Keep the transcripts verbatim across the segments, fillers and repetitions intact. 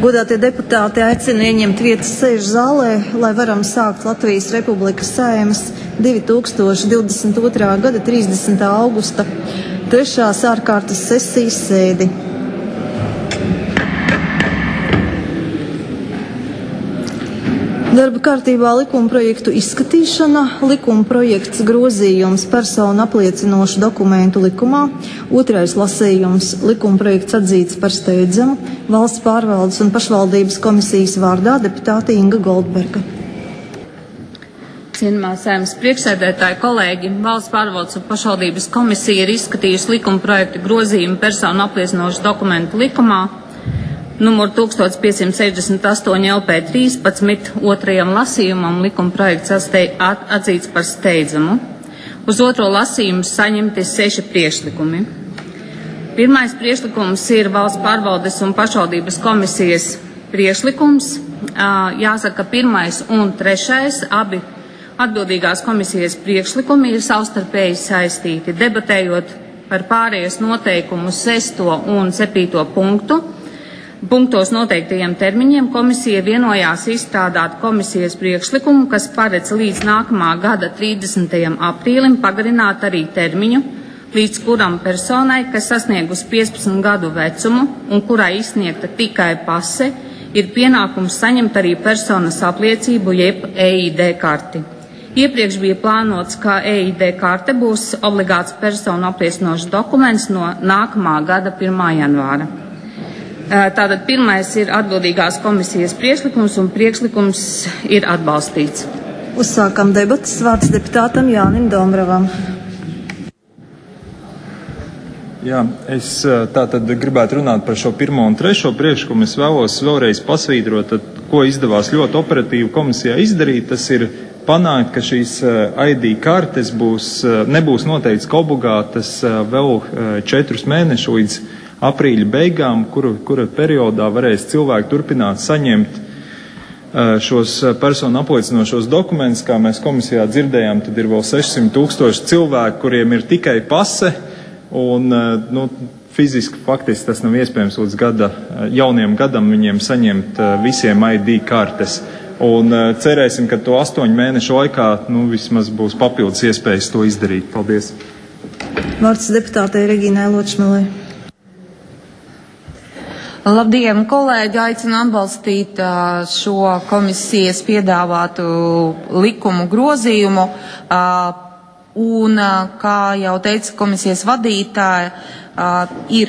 Godātie deputāti, aicinu ieņemt vietas sēžu zālē, lai varam sākt Latvijas Republikas Saeimas divi tūkstoši divdesmit otrā gada trīsdesmitā augusta trešās ārkārtas sesijas sēdi. Darba kārtībā likuma projektu izskatīšana, likuma projekts grozījums personu apliecinošu dokumentu likumā, otrais lasījums likuma projekts atzīts par steidzamu, valsts pārvaldes un pašvaldības komisijas vārdā deputāte Inga Goldberga. Cienījamā Saeimas priekšsēdētāji, kolēģi, valsts pārvaldes un pašvaldības komisija ir izskatījusi likuma projektu grozījumu personu apliecinošu dokumentu likumā, numur tūkstoš piecsimt sešdesmit astoņi L P trīspadsmit, otrajam lasījumam likuma projekts atzīts par steidzamu. Uz otro lasījumu saņemti seši priekšlikumi. Pirmais priekšlikums ir valsts pārvaldes un pašvaldības komisijas priekšlikums. Jāsaka, pirmais un trešais abi atbildīgās komisijas priekšlikumi ir savstarpēji saistīti. Debatējot par pārējas noteikumu sesto un septīto punktu, punktos noteiktajiem termiņiem komisija vienojās izstrādāt komisijas priekšlikumu, kas paredz līdz nākamā gada trīsdesmitajam aprīlim pagarināt arī termiņu, līdz kuram personai, kas sasniegusi piecpadsmit gadu vecumu un kurai izsniegta tikai pase, ir pienākums saņemt arī personas apliecību jeb E I D karti. Iepriekš bija plānots, ka E I D karte būs obligāts personu apliecinošs dokuments no nākamā gada pirmā janvāra. Tātad pirmais ir atbildīgās komisijas priekšlikums un priekšlikums ir atbalstīts. Uzsākam debatas, vārds deputātam Jānim Dombravam. Jā, es tātad gribētu runāt par šo pirmo un trešo priekšlikumu. Es vēlos vēlreiz pasvītrot, ko izdevās ļoti operatīvi komisijā izdarīt. Tas ir panākt, ka šīs I D kartes būs, nebūs noteikts ka obligātas vēl četrus mēnešus līdz aprīļa beigām, kura, kura periodā varēs cilvēki turpināt saņemt šos personu apliecinošos dokumentus. Kā mēs komisijā dzirdējām, tad ir vēl sešsimt tūkstoši cilvēku, kuriem ir tikai pase, un nu, fiziski faktiski tas nav iespējams līdz gada, jauniem gadam viņiem saņemt visiem I D kartes. Un cerēsim, ka to astoņu mēnešu laikā nu, vismaz būs papildus iespējas to izdarīt. Paldies. Vārds deputātei Regīnai Ločmelei. Labdien, kolēģi! Aicinu atbalstīt šo komisijas piedāvātu likumu grozījumu. Un, kā jau teica komisijas vadītāja, ir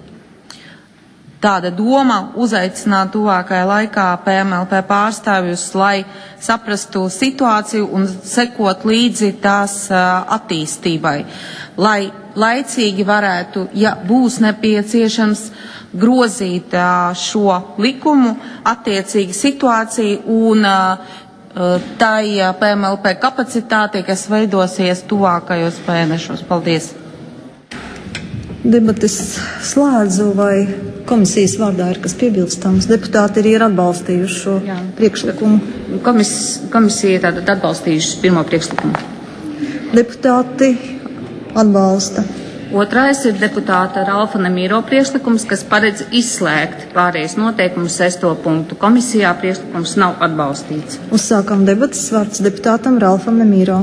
tāda doma uzaicināt tuvākajā laikā P M L P pārstāvjus, lai saprastu situāciju un sekot līdzi tās attīstībai, lai laicīgi varētu, ja būs nepieciešams, grozīt šo likumu, attiecīgi situāciju un tai P M L P kapacitāti, kas veidosies tuvākajos mēnešos. Paldies! Debates slēdzu, vai komisijas vārdā ir kas piebilstams? Deputāti arī ir atbalstījuši šo Jā. priekšlikumu. Komis, komisija tātad atbalstījuši pirmo priekšlikumu. Deputāti atbalsta. Otrais ir deputāta Ralfa Nemīro priekšlikums, kas paredz izslēgt pārējais noteikumu sesto punktu. Komisijā priekšlikums nav atbalstīts. Uzsākam debatas, vārds deputātam Ralfam Nemīro.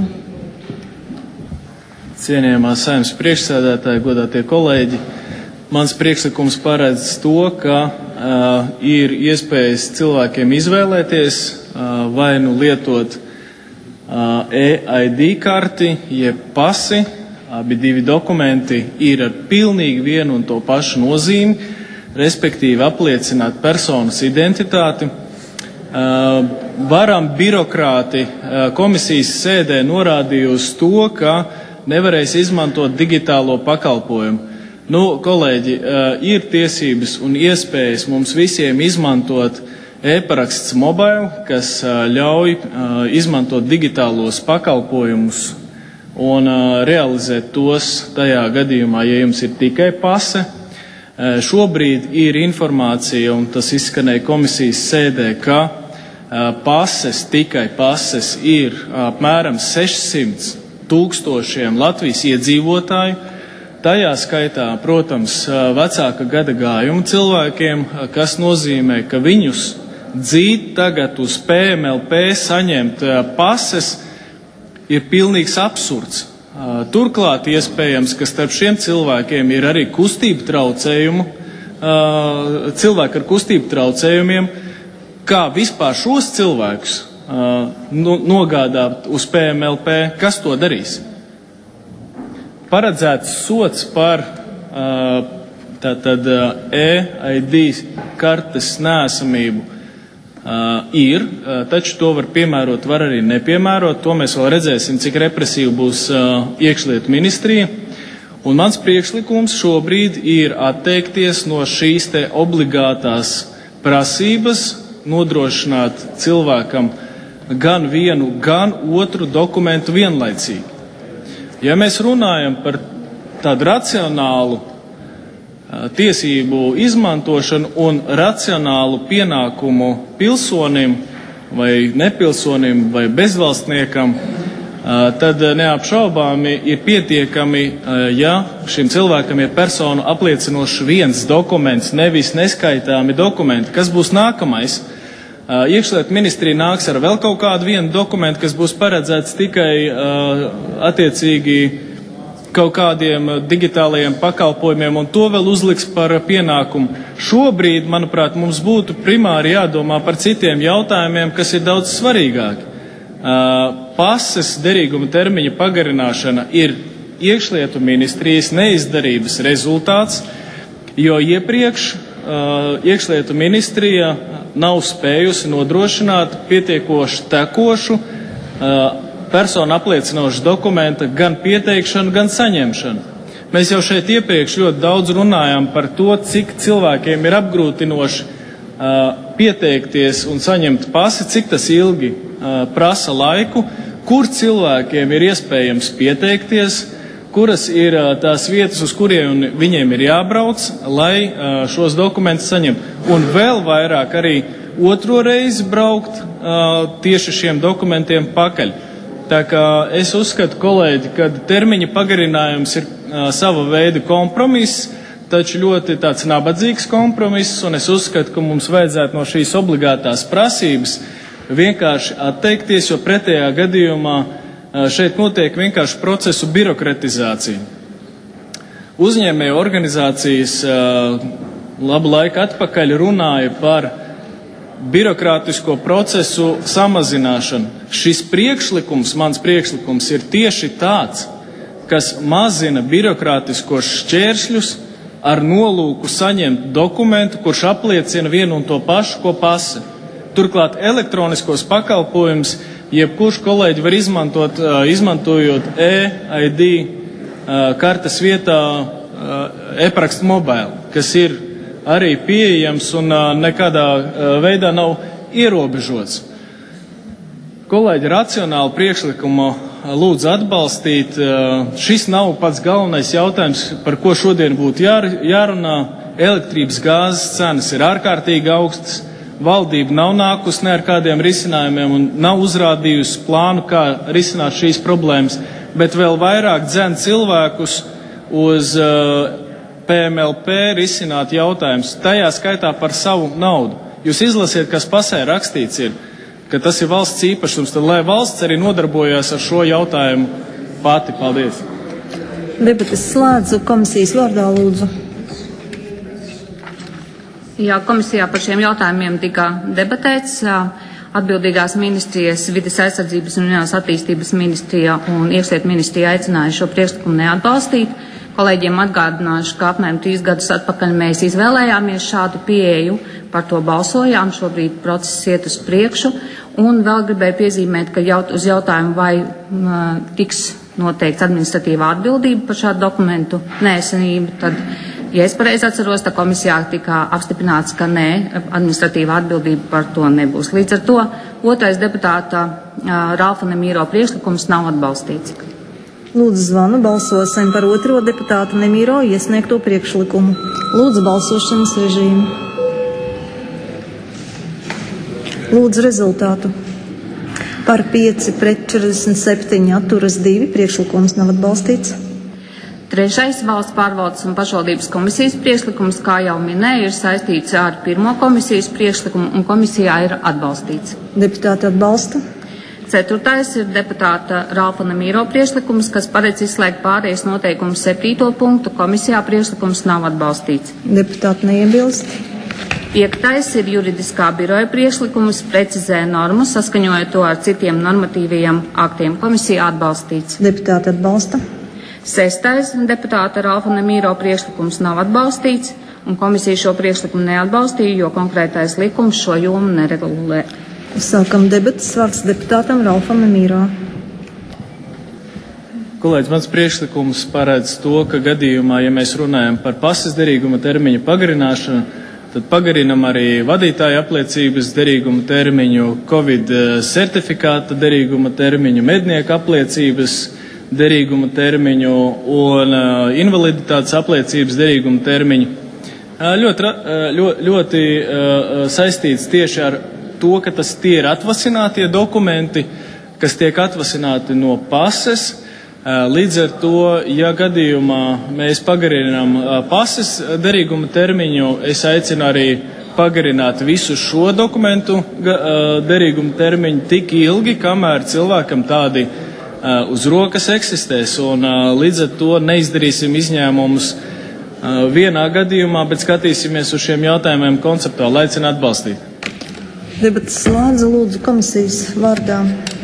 Cienījamā Saeimas priekšsēdētāji, godātie kolēģi, mans priekšlikums paredz to, ka uh, ir iespējas cilvēkiem izvēlēties uh, vai nu lietot uh, E I D karti, jeb pasi. Abi divi dokumenti ir ar pilnīgi vienu un to pašu nozīmi, respektīvi apliecināt personas identitāti. Uh, varam birokrāti uh, komisijas sēdē norādīja uz to, ka nevarēs izmantot digitālo pakalpojumu. Nu, kolēģi, uh, ir tiesības un iespējas mums visiem izmantot e-paraksts mobile, kas uh, ļauj uh, izmantot digitālos pakalpojumus un uh, realizēt tos tajā gadījumā, ja jums ir tikai pase. Uh, šobrīd ir informācija, un tas izskanēja komisijas sēdē, ka uh, pases, tikai pases ir apmēram sešsimt tūkstošiem Latvijas iedzīvotāju, tajā skaitā, protams, vecāka gada gājuma cilvēkiem, kas nozīmē, ka viņus dzīt tagad uz P M L P saņemt pases ir pilnīgs absurds. Turklāt iespējams, ka starp šiem cilvēkiem ir arī kustību traucējumu, cilvēki ar kustību traucējumiem, kā vispār šos cilvēkus nogādāt uz P M L P, kas to darīs? Paredzēts sots par tātad E I D kartes neesamību ir, taču to var piemērot, var arī nepiemērot. To mēs vēl redzēsim, cik represīvi būs iekšlietu ministrija. Un mans priekšlikums šobrīd ir atteikties no šīs te obligātās prasības nodrošināt cilvēkam gan vienu, gan otru dokumentu vienlaicīgi. Ja mēs runājam par tādu racionālu tiesību izmantošanu un racionālu pienākumu pilsonim vai nepilsonim vai bezvalstniekam, tad neapšaubāmi ir pietiekami, ja šim cilvēkam ir personu apliecinošs viens dokuments, nevis neskaitāmi dokumenti. Kas būs nākamais? Iekšlietu ministrija nāks ar vēl kaut kādu vienu dokumentu, kas būs paredzēts tikai attiecīgi kaut kādiem digitālajiem pakalpojumiem, un to vēl uzliks par pienākumu. Šobrīd, manuprāt, mums būtu primāri jādomā par citiem jautājumiem, kas ir daudz svarīgāki. Pases derīguma termiņa pagarināšana ir iekšlietu ministrijas neizdarības rezultāts, jo iepriekš iekšlietu ministrija nav spējusi nodrošināt pietiekoši tekošu personu apliecinošu dokumenta gan pieteikšanu, gan saņemšanu. Mēs jau šeit iepriekš ļoti daudz runājām par to, cik cilvēkiem ir apgrūtinoši uh, pieteikties un saņemt pasi, cik tas ilgi uh, prasa laiku, kur cilvēkiem ir iespējams pieteikties, kuras ir uh, tās vietas, uz kuriem viņiem ir jābrauc, lai uh, šos dokumentus saņemtu. Un vēl vairāk arī otro reizi braukt uh, tieši šiem dokumentiem pakaļ. Tā kā es uzskatu, kolēģi, ka termiņa pagarinājums ir uh, sava veida kompromiss, taču ļoti tāds nabadzīgs kompromiss, un es uzskatu, ka mums vajadzētu no šīs obligātās prasības vienkārši atteikties, jo pretējā gadījumā uh, šeit notiek vienkārši procesu birokratizācija. Uzņēmēju organizācijas uh, labu laiku atpakaļ runāja par birokrātisko procesu samazināšanu. Šis priekšlikums, mans priekšlikums, ir tieši tāds, kas mazina birokrātiskos šķēršļus ar nolūku saņemt dokumentu, kurš apliecina vienu un to pašu, ko pase. Turklāt elektroniskos pakalpojumus jebkurš kolēģi var izmantot, izmantojot E I D kartes vietā e-parakstu mobile, kas ir arī pieejams un nekādā veidā nav ierobežots. Kolēģi, racionālu priekšlikumu lūdzu atbalstīt. Šis nav pats galvenais jautājums, par ko šodien būtu jārunā. Elektrības gāzes cenas ir ārkārtīgi augstas. Valdība nav nākusi ne ar kādiem risinājumiem un nav uzrādījusi plānu, kā risināt šīs problēmas, bet vēl vairāk dzen cilvēkus uz P M L P risināt jautājumus, tajā skaitā par savu naudu. Jūs izlasiet, kas pasē rakstīts ir, ka tas ir valsts īpašums, tad lai valsts arī nodarbojas ar šo jautājumu pati. Paldies. Debates slēdzu. Komisijas vārdā lūdzu. Jā, komisijā par šiem jautājumiem tika debatēts. Atbildīgās ministrijas, vides aizsardzības un reģionālās attīstības ministrija un iekšlietu ministrija aicināja šo priekšlikumu neatbalstīt. Kolēģiem atgādināšu, ka apmēram trīs gadus atpakaļ mēs izvēlējāmies šādu pieeju, par to balsojām, šobrīd process iet uz priekšu, un vēl gribēju piezīmēt, ka jaut, uz jautājumu, vai m, tiks noteikts administratīvā atbildība par šādu dokumentu neesamību, tad, ja es pareizi atceros, tā komisijā tika apstiprināts, ka nē, administratīvā atbildība par to nebūs. Līdz ar to otrais deputāta Ralfa Nemīro priekšlikums nav atbalstīts. Lūdzu zvanu, balsosim par otro deputāta Nemīro iesniegto priekšlikumu. Lūdzu balsošanas režīmu. Lūdzu rezultātu. Par pieci pret četrdesmit septiņi atturas divi, priekšlikums nav atbalstīts. Trešais valsts pārvaldes un pašvaldības komisijas priekšlikums, kā jau minēju, ir saistīts ar pirmo komisijas priekšlikumu un komisijā ir atbalstīts. Deputāti atbalsta. Ceturtais ir deputāta Ralfa Nemīro priekšlikums, kas paredz izslēgt pārējais noteikumu septīto punktu. Komisijā priekšlikums nav atbalstīts. Deputāti neiebilst. Piektais ir juridiskā biroja priekšlikums, precizē normu, saskaņojot to ar citiem normatīvajiem aktiem. Komisijā atbalstīts. Deputāti atbalsta. Sestais deputāta Ralfa Nemīro priekšlikums nav atbalstīts, un komisija šo priekšlikumu neatbalstīja, jo konkrētais likums šo jomu neregulē. Sākam debatas, vārds deputātam Ralfam Nemīro. Kolēģis, mans priekšlikums paredz to, ka gadījumā, ja mēs runājam par pases derīguma termiņa pagarināšanu, tad pagarinam arī vadītāja apliecības derīguma termiņu, Covid certifikāta derīguma termiņu, mednieka apliecības derīguma termiņu un uh, invaliditātes apliecības derīguma termiņu. Uh, ļoti, ļoti, ļoti uh, saistīts tieši ar to, ka tas tie ir atvasinātie dokumenti, kas tiek atvasināti no pases. Uh, līdz ar to, ja gadījumā mēs pagarinām uh, pases derīguma termiņu, es aicinu arī pagarināt visu šo dokumentu uh, derīguma termiņu tik ilgi, kamēr cilvēkam tādi uz rokas eksistēs, un līdz ar to neizdarīsim izņēmumus vienā gadījumā, bet skatīsimies uz šiem jautājumiem konceptuāli. Aicinu atbalstīt. Debatas slēdza, lūdzu komisijas vārdā.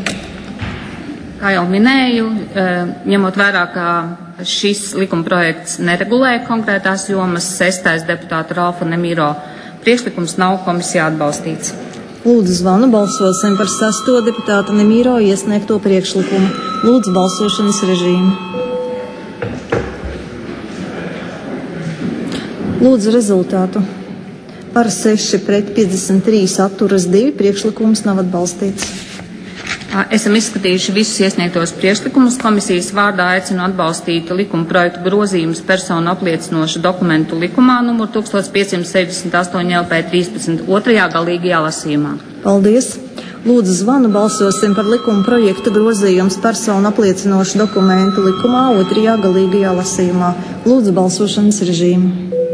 Kā jau minēju, ņemot vērā, ka šis likumprojekts neregulē konkrētās jomas, sestais deputāta Ralfa Nemīro priekšlikums nav komisijā atbalstīts. Lūdzu zvanu, balsosim par sesto deputāta Nemīro iesniegto priekšlikumu. Lūdzu balsošanas režīmu. Lūdzu rezultātu. Par seši pret piecdesmit trīs atturas divi priekšlikums nav atbalstīts. Esam izskatījuši visus iesniegtos priekšlikumus. Komisijas vārdā aicinu atbalstīt likuma projektu grozījumus personu apliecinošu dokumentu likumā numur tūkstoš piecsimt sešdesmit astoņi L P trīspadsmit otrajā galīgajā lasījumā. Paldies! Lūdzu zvanu, balsosim par likuma projektu grozījums personu apliecinošu dokumentu likumā otrajā galīgajā lasījumā. Lūdzu balsošanas režīmu.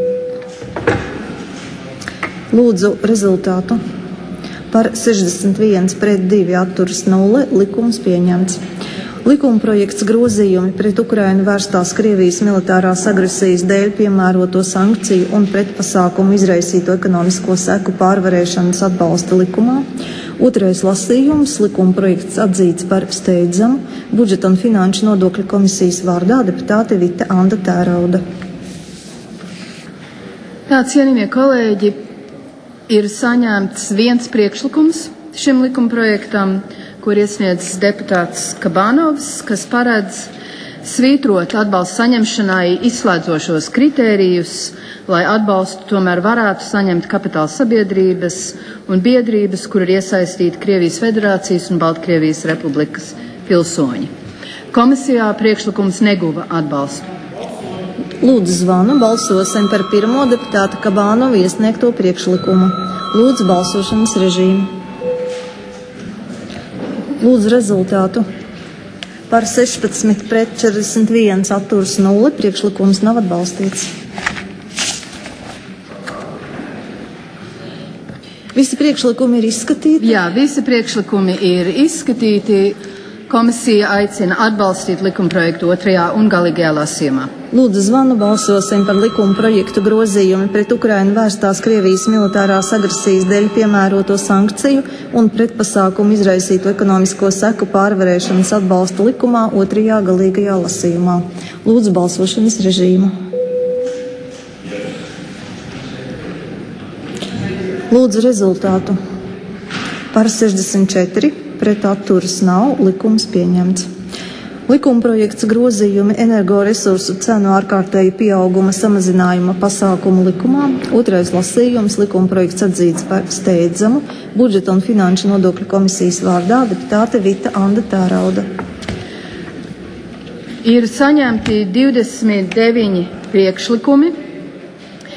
Lūdzu rezultātu. Par sešdesmit viens pret divi atturas nulle likums pieņemts. Likuma projekts grozījumi pret Ukrainu vērstās Krievijas militārās agresijas dēļ piemēroto sankciju un pretpasākumu izraisīto ekonomisko seku pārvarēšanas atbalsta likumā. Otrais lasījums, likuma projekts atzīts par steidzamu. Budžeta un finanšu nodokļu komisijas vārdā deputāte Vita Anda Tērauda. Tā, cienījamie kolēģi, ir saņemts viens priekšlikums šim likumprojektam, kur iesniedz deputāts Kabānovs, kas paredz svītrot atbalstu saņemšanai izslēdzošos kritērijus, lai atbalstu tomēr varētu saņemt kapitāla sabiedrības un biedrības, kur ir iesaistīti Krievijas Federācijas un Baltkrievijas Republikas pilsoņi. Komisijā priekšlikums neguva atbalstu. Lūdzu zvanu, balsosim par pirmo deputāta Kabānovu iesniegto priekšlikumu. Lūdzu balsošanas režīmu. Lūdzu rezultātu. Par sešpadsmit pret četrdesmit viens atturas nulle priekšlikums nav atbalstīts. Visi priekšlikumi ir izskatīti? Jā, visi priekšlikumi ir izskatīti. Komisija aicina atbalstīt likumprojektu otrajā un galīgajā lasījumā. Lūdzu zvanu, balsosim par likuma projektu grozījumu pret Ukrainu vērstās Krievijas militārās agresijas dēļ piemēroto sankciju un pretpasākumu izraisīto ekonomisko seku pārvarēšanas atbalsta likumā otrajā galīgajā lasījumā. Lūdzu balsošanas režīmu. Lūdzu rezultātu. Par sešdesmit četri. Pret atturas nav, likums pieņemts. Likumprojekts grozījumi energoresursu cenu ārkārtēju pieauguma samazinājuma pasākumu likumā. Otrais lasījums, likumprojekts atzīts par steidzamu. Budžeta un finanšu nodokļu komisijas vārdā deputāte Vita Anda Tērauda. Ir saņemti divdesmit deviņi priekšlikumi.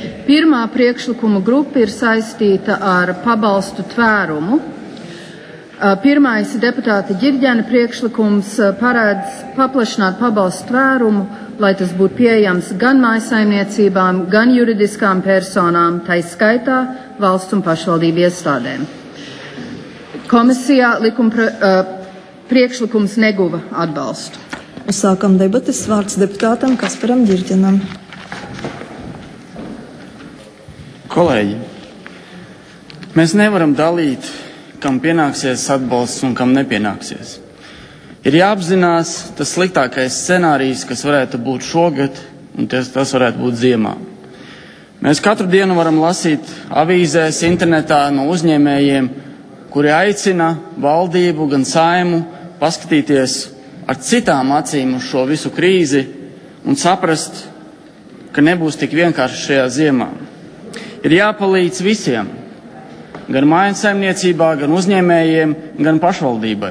Pirmā priekšlikuma grupa ir saistīta ar pabalstu tvērumu. Pirmais deputāta Ģirģena priekšlikums paredz paplašināt pabalstu tvērumu, lai tas būtu pieejams gan mājsaimniecībām, gan juridiskām personām, tai skaitā valsts un pašvaldību iestādēm. Komisijā likuma priekšlikums neguva atbalstu. Sākam debates. Vārds deputātam Kasparam Ģirģenam. Kolēģi, mēs nevaram dalīt, kam pienāksies atbalsts un kam nepienāksies. Ir jāapzinās tas sliktākais scenārijs, kas varētu būt šogad, un tas, tas varētu būt ziemā. Mēs katru dienu varam lasīt avīzēs, internetā no uzņēmējiem, kuri aicina valdību, gan Saimu, paskatīties ar citām acīm uz šo visu krīzi un saprast, ka nebūs tik vienkārši šajā ziemā. Ir jāpalīdz visiem, gan mājsaimniecībā, gan uzņēmējiem, gan pašvaldībai.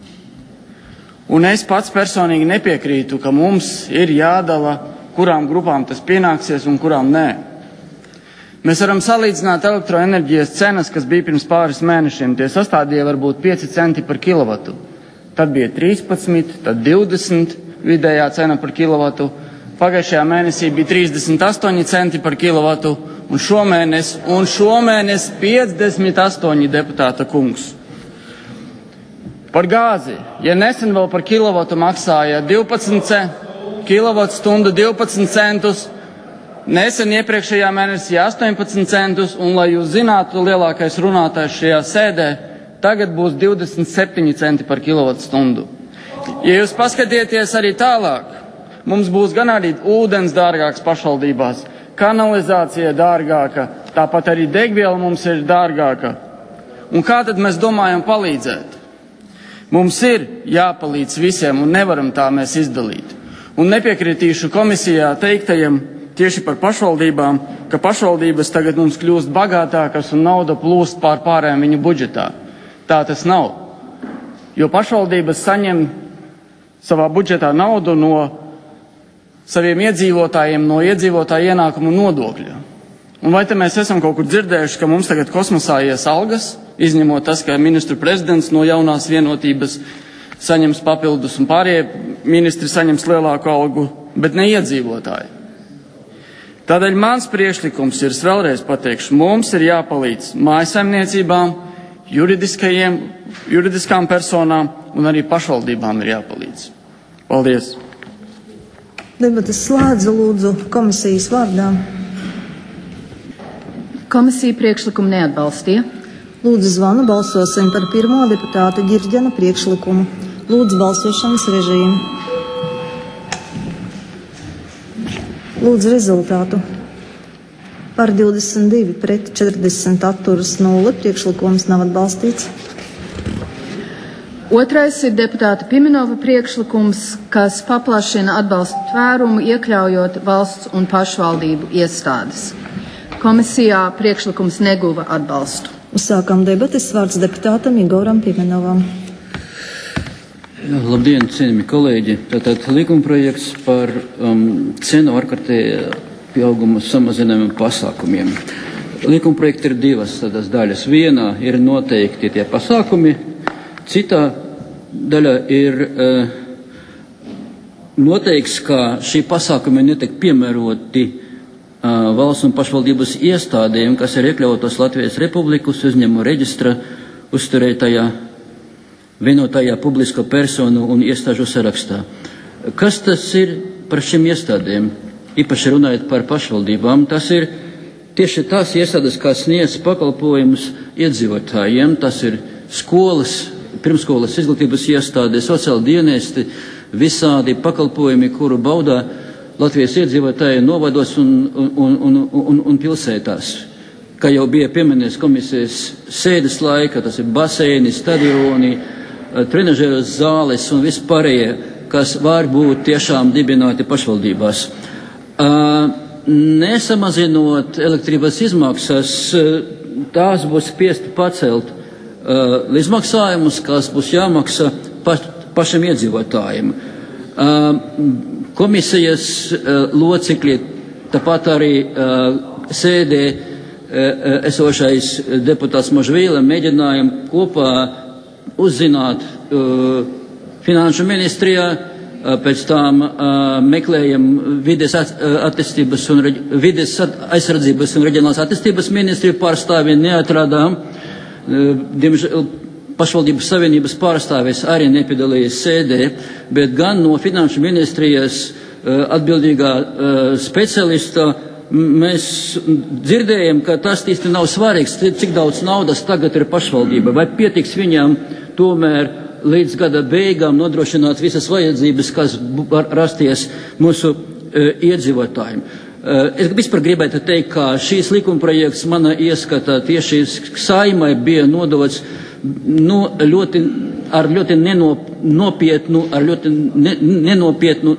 Un es pats personīgi nepiekrītu, ka mums ir jādala, kurām grupām tas pienāksies un kurām nē. Mēs varam salīdzināt elektroenerģijas cenas, kas bija pirms pāris mēnešiem. Tie sastādīja varbūt pieci centi par kilovatu. Tad bija trīspadsmit, tad divdesmit vidējā cena par kilovatu. Pagājušajā mēnesī bija trīsdesmit astoņi centi par kilovatu, un šomēnes, un šomēnes piecdesmit astoņi deputāta kungs. Par gāzi, ja nesen vēl par kilovatu maksāja divpadsmit centus, kilovatu stundu divpadsmit centus, nesen iepriekšējā mēnesī astoņpadsmit centus, un, lai jūs zinātu, lielākais runātājs šajā sēdē, tagad būs divdesmit septiņi centi par kilovatu stundu. Ja jūs paskatieties arī tālāk, mums būs gan arī ūdens dārgāks pašvaldībās, kanalizācija dārgāka, tāpat arī degviela mums ir dārgāka. Un kā tad mēs domājam palīdzēt? Mums ir jāpalīdz visiem un nevaram tā mēs izdalīt. Un nepiekritīšu komisijā teiktajiem tieši par pašvaldībām, ka pašvaldības tagad mums kļūst bagātākas un nauda plūst pār pārējām viņu budžetā. Tā tas nav. Jo pašvaldības saņem savā budžetā naudu no saviem iedzīvotājiem, no iedzīvotāju ienākumu nodokļa. Un vai te mēs esam kaut kur dzirdējuši, ka mums tagad kosmosā ies algas, izņemot tas, ka ministru prezidents no jaunās vienotības saņems papildus un pārējie ministri saņems lielāku algu, bet ne iedzīvotāji. Tādēļ mans priekšlikums ir, es vēlreiz pateikšu, mums ir jāpalīdz mājsaimniecībām, juridiskajiem, juridiskām personām un arī pašvaldībām ir jāpalīdz. Paldies! Debates slēdzu, lūdzu komisijas vārdā. Komisija priekšlikumu neatbalstīja. Lūdzu zvanu, balsosim par pirmo deputāta Ģirģena priekšlikumu. Lūdzu balsošanas režīmu. Lūdzu rezultātu. Par divdesmit divi pret četrdesmit atturas nulle. Priekšlikums nav atbalstīts. Otrais ir deputāta Pimenova priekšlikums, kas paplašina atbalstu tvērumu, iekļaujot valsts un pašvaldību iestādes. Komisijā priekšlikums neguva atbalstu. Uzsākam debates. Vārds deputātam Igoram Pimenovam. Labdien, cienījami kolēģi! Tātad likumprojekts par um, cenu ārkārtējā pieauguma samazinājumu pasākumiem. Likumprojekti ir divas tādas daļas. Viena ir noteikti tie pasākumi, citā daļa ir uh, noteikts, ka šī pasākumi netiek piemēroti uh, valsts un pašvaldības iestādēm, kas ir iekļautos Latvijas Republikas uzņēmumu reģistra uzturētajā vienotajā publisko personu un iestāžu sarakstā. Kas tas ir par šīm iestādēm? Īpaši runājot par pašvaldībām, tas ir tieši tās iestādes, kas sniedz pakalpojumus iedzīvotājiem, tas ir skolas, pirmskolas izglītības iestādes, sociāli dienesti, visādi pakalpojumi, kuru baudā Latvijas iedzīvotāji novados un, un, un, un, un pilsētās. Kā jau bija pieminēts komisijas sēdes laika, tas ir baseini, stadioni, trenažeru zāles un vispārējie, kas var būt tiešām dibināti pašvaldībās. Nesamazinot elektrības izmaksas, tās būs spiesti pacelt līdzmaksājumus, kas būs jāmaksā pa, pašiem iedzīvotājiem. Komisijas locekļi, tāpat arī sēdē esošais deputāts Možvīla mēģinājumi kopā uzzināt uh, Finanšu ministrijā, uh, pēc tam uh, meklējam vides at, uh, attīstības un reģi, vides at, aizsardzības un reģionālās attīstības ministriju pārstāvi, neatradām. Uh, diemžēl pašvaldības savienības pārstāvis arī nepiedalījies sēdē, bet gan no Finanšu ministrijas uh, atbildīgā uh, specialista mēs dzirdējam, ka tas īsti nav svarīgs, cik daudz naudas tagad ir pašvaldība, vai pietiks viņām tomēr līdz gada beigām nodrošināt visas vajadzības, kas var rasties mūsu e, iedzīvotājiem. E, es vispār gribētu teikt, ka šīs likumprojekts mana ieskata tieši Saimai bija nodots nu, ļoti, ar ļoti nenop, nopietnu, ar ļoti ne, nenopietnu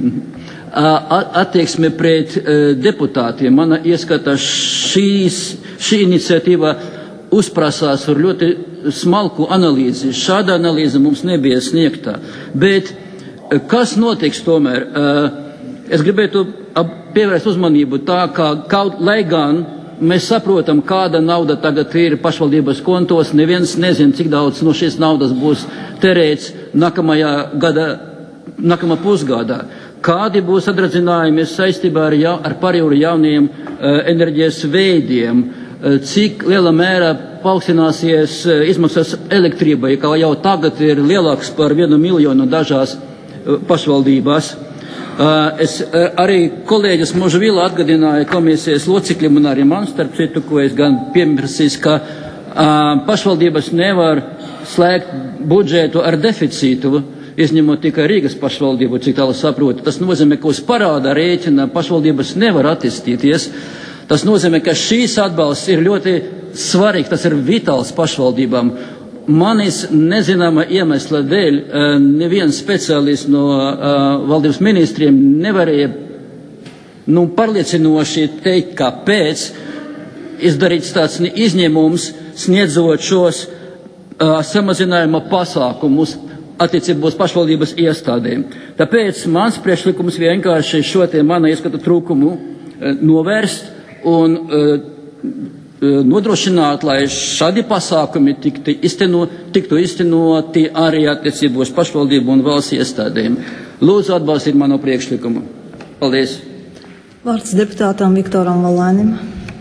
attieksme pret uh, deputātiem. Mana ieskata šīs, šī iniciatīva uzprasās ar ļoti smalku analīzi. Šāda analīze mums nebija sniegta. Bet uh, kas notiks tomēr? Uh, es gribētu pievērst uzmanību tā, ka kaut lai gan mēs saprotam, kāda nauda tagad ir pašvaldības kontos, neviens nezin, cik daudz no šīs naudas būs terēts nākamajā gada, nākamā pusgadā. Kādi būs atradzinājumi saistībā ar, ja, ar pārēju jauniem uh, enerģijas veidiem, uh, cik lielā mērā paaugstināsies uh, izmaksas elektrībai, kā jau tagad ir lielāks par vienu miljonu dažās uh, pašvaldībās. Uh, es uh, arī kolēģis Možavila atgādināja komisijas locekļiem un arī man, starp citu, ko es gan piemirsis, ka uh, pašvaldības nevar slēgt budžetu ar deficītu, izņemot tikai Rīgas pašvaldību, cik tālu saprotu. Tas nozīmē, ka uz parāda rēķina pašvaldības nevar attīstīties. Tas nozīmē, ka šīs atbalsts ir ļoti svarīgs, tas ir vitāls pašvaldībām. Manis nezināma iemesla dēļ neviens speciālists no uh, valdības ministriem nevarēja nu, pārliecinoši teikt, kāpēc izdarīts tāds izņēmums, sniedzot šos uh, samazinājuma pasākumus attiecībā uz pašvaldības iestādēm. Tāpēc mans priekšlikums vienkārši šo te mana ieskata trūkumu e, novērst un e, e, nodrošināt, lai šādi pasākumi tiktu, izteno, tiktu iztenoti arī attiecībā uz pašvaldību un valsts iestādēm. Lūdzu atbalstīt manu priekšlikumu. Paldies. Vārds deputātam Viktoram Valēnim.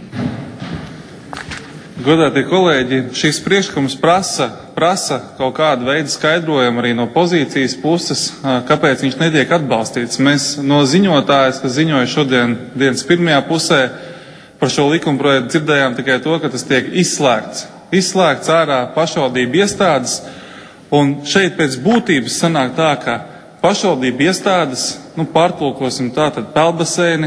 Godātie kolēģi, šīs priekšlikums prasa, prasa kaut kādu veidu skaidrojumu arī no pozīcijas puses, kāpēc viņš netiek atbalstīts. Mēs no ziņotājas, kas ziņoja šodien dienas pirmajā pusē par šo likumprojektu, dzirdējām tikai to, ka tas tiek izslēgts. Izslēgts ārā pašvaldību iestādes, un šeit pēc būtības sanāk tā, ka pašvaldību iestādes, nu pārtulkosim tā tad peldbaseini,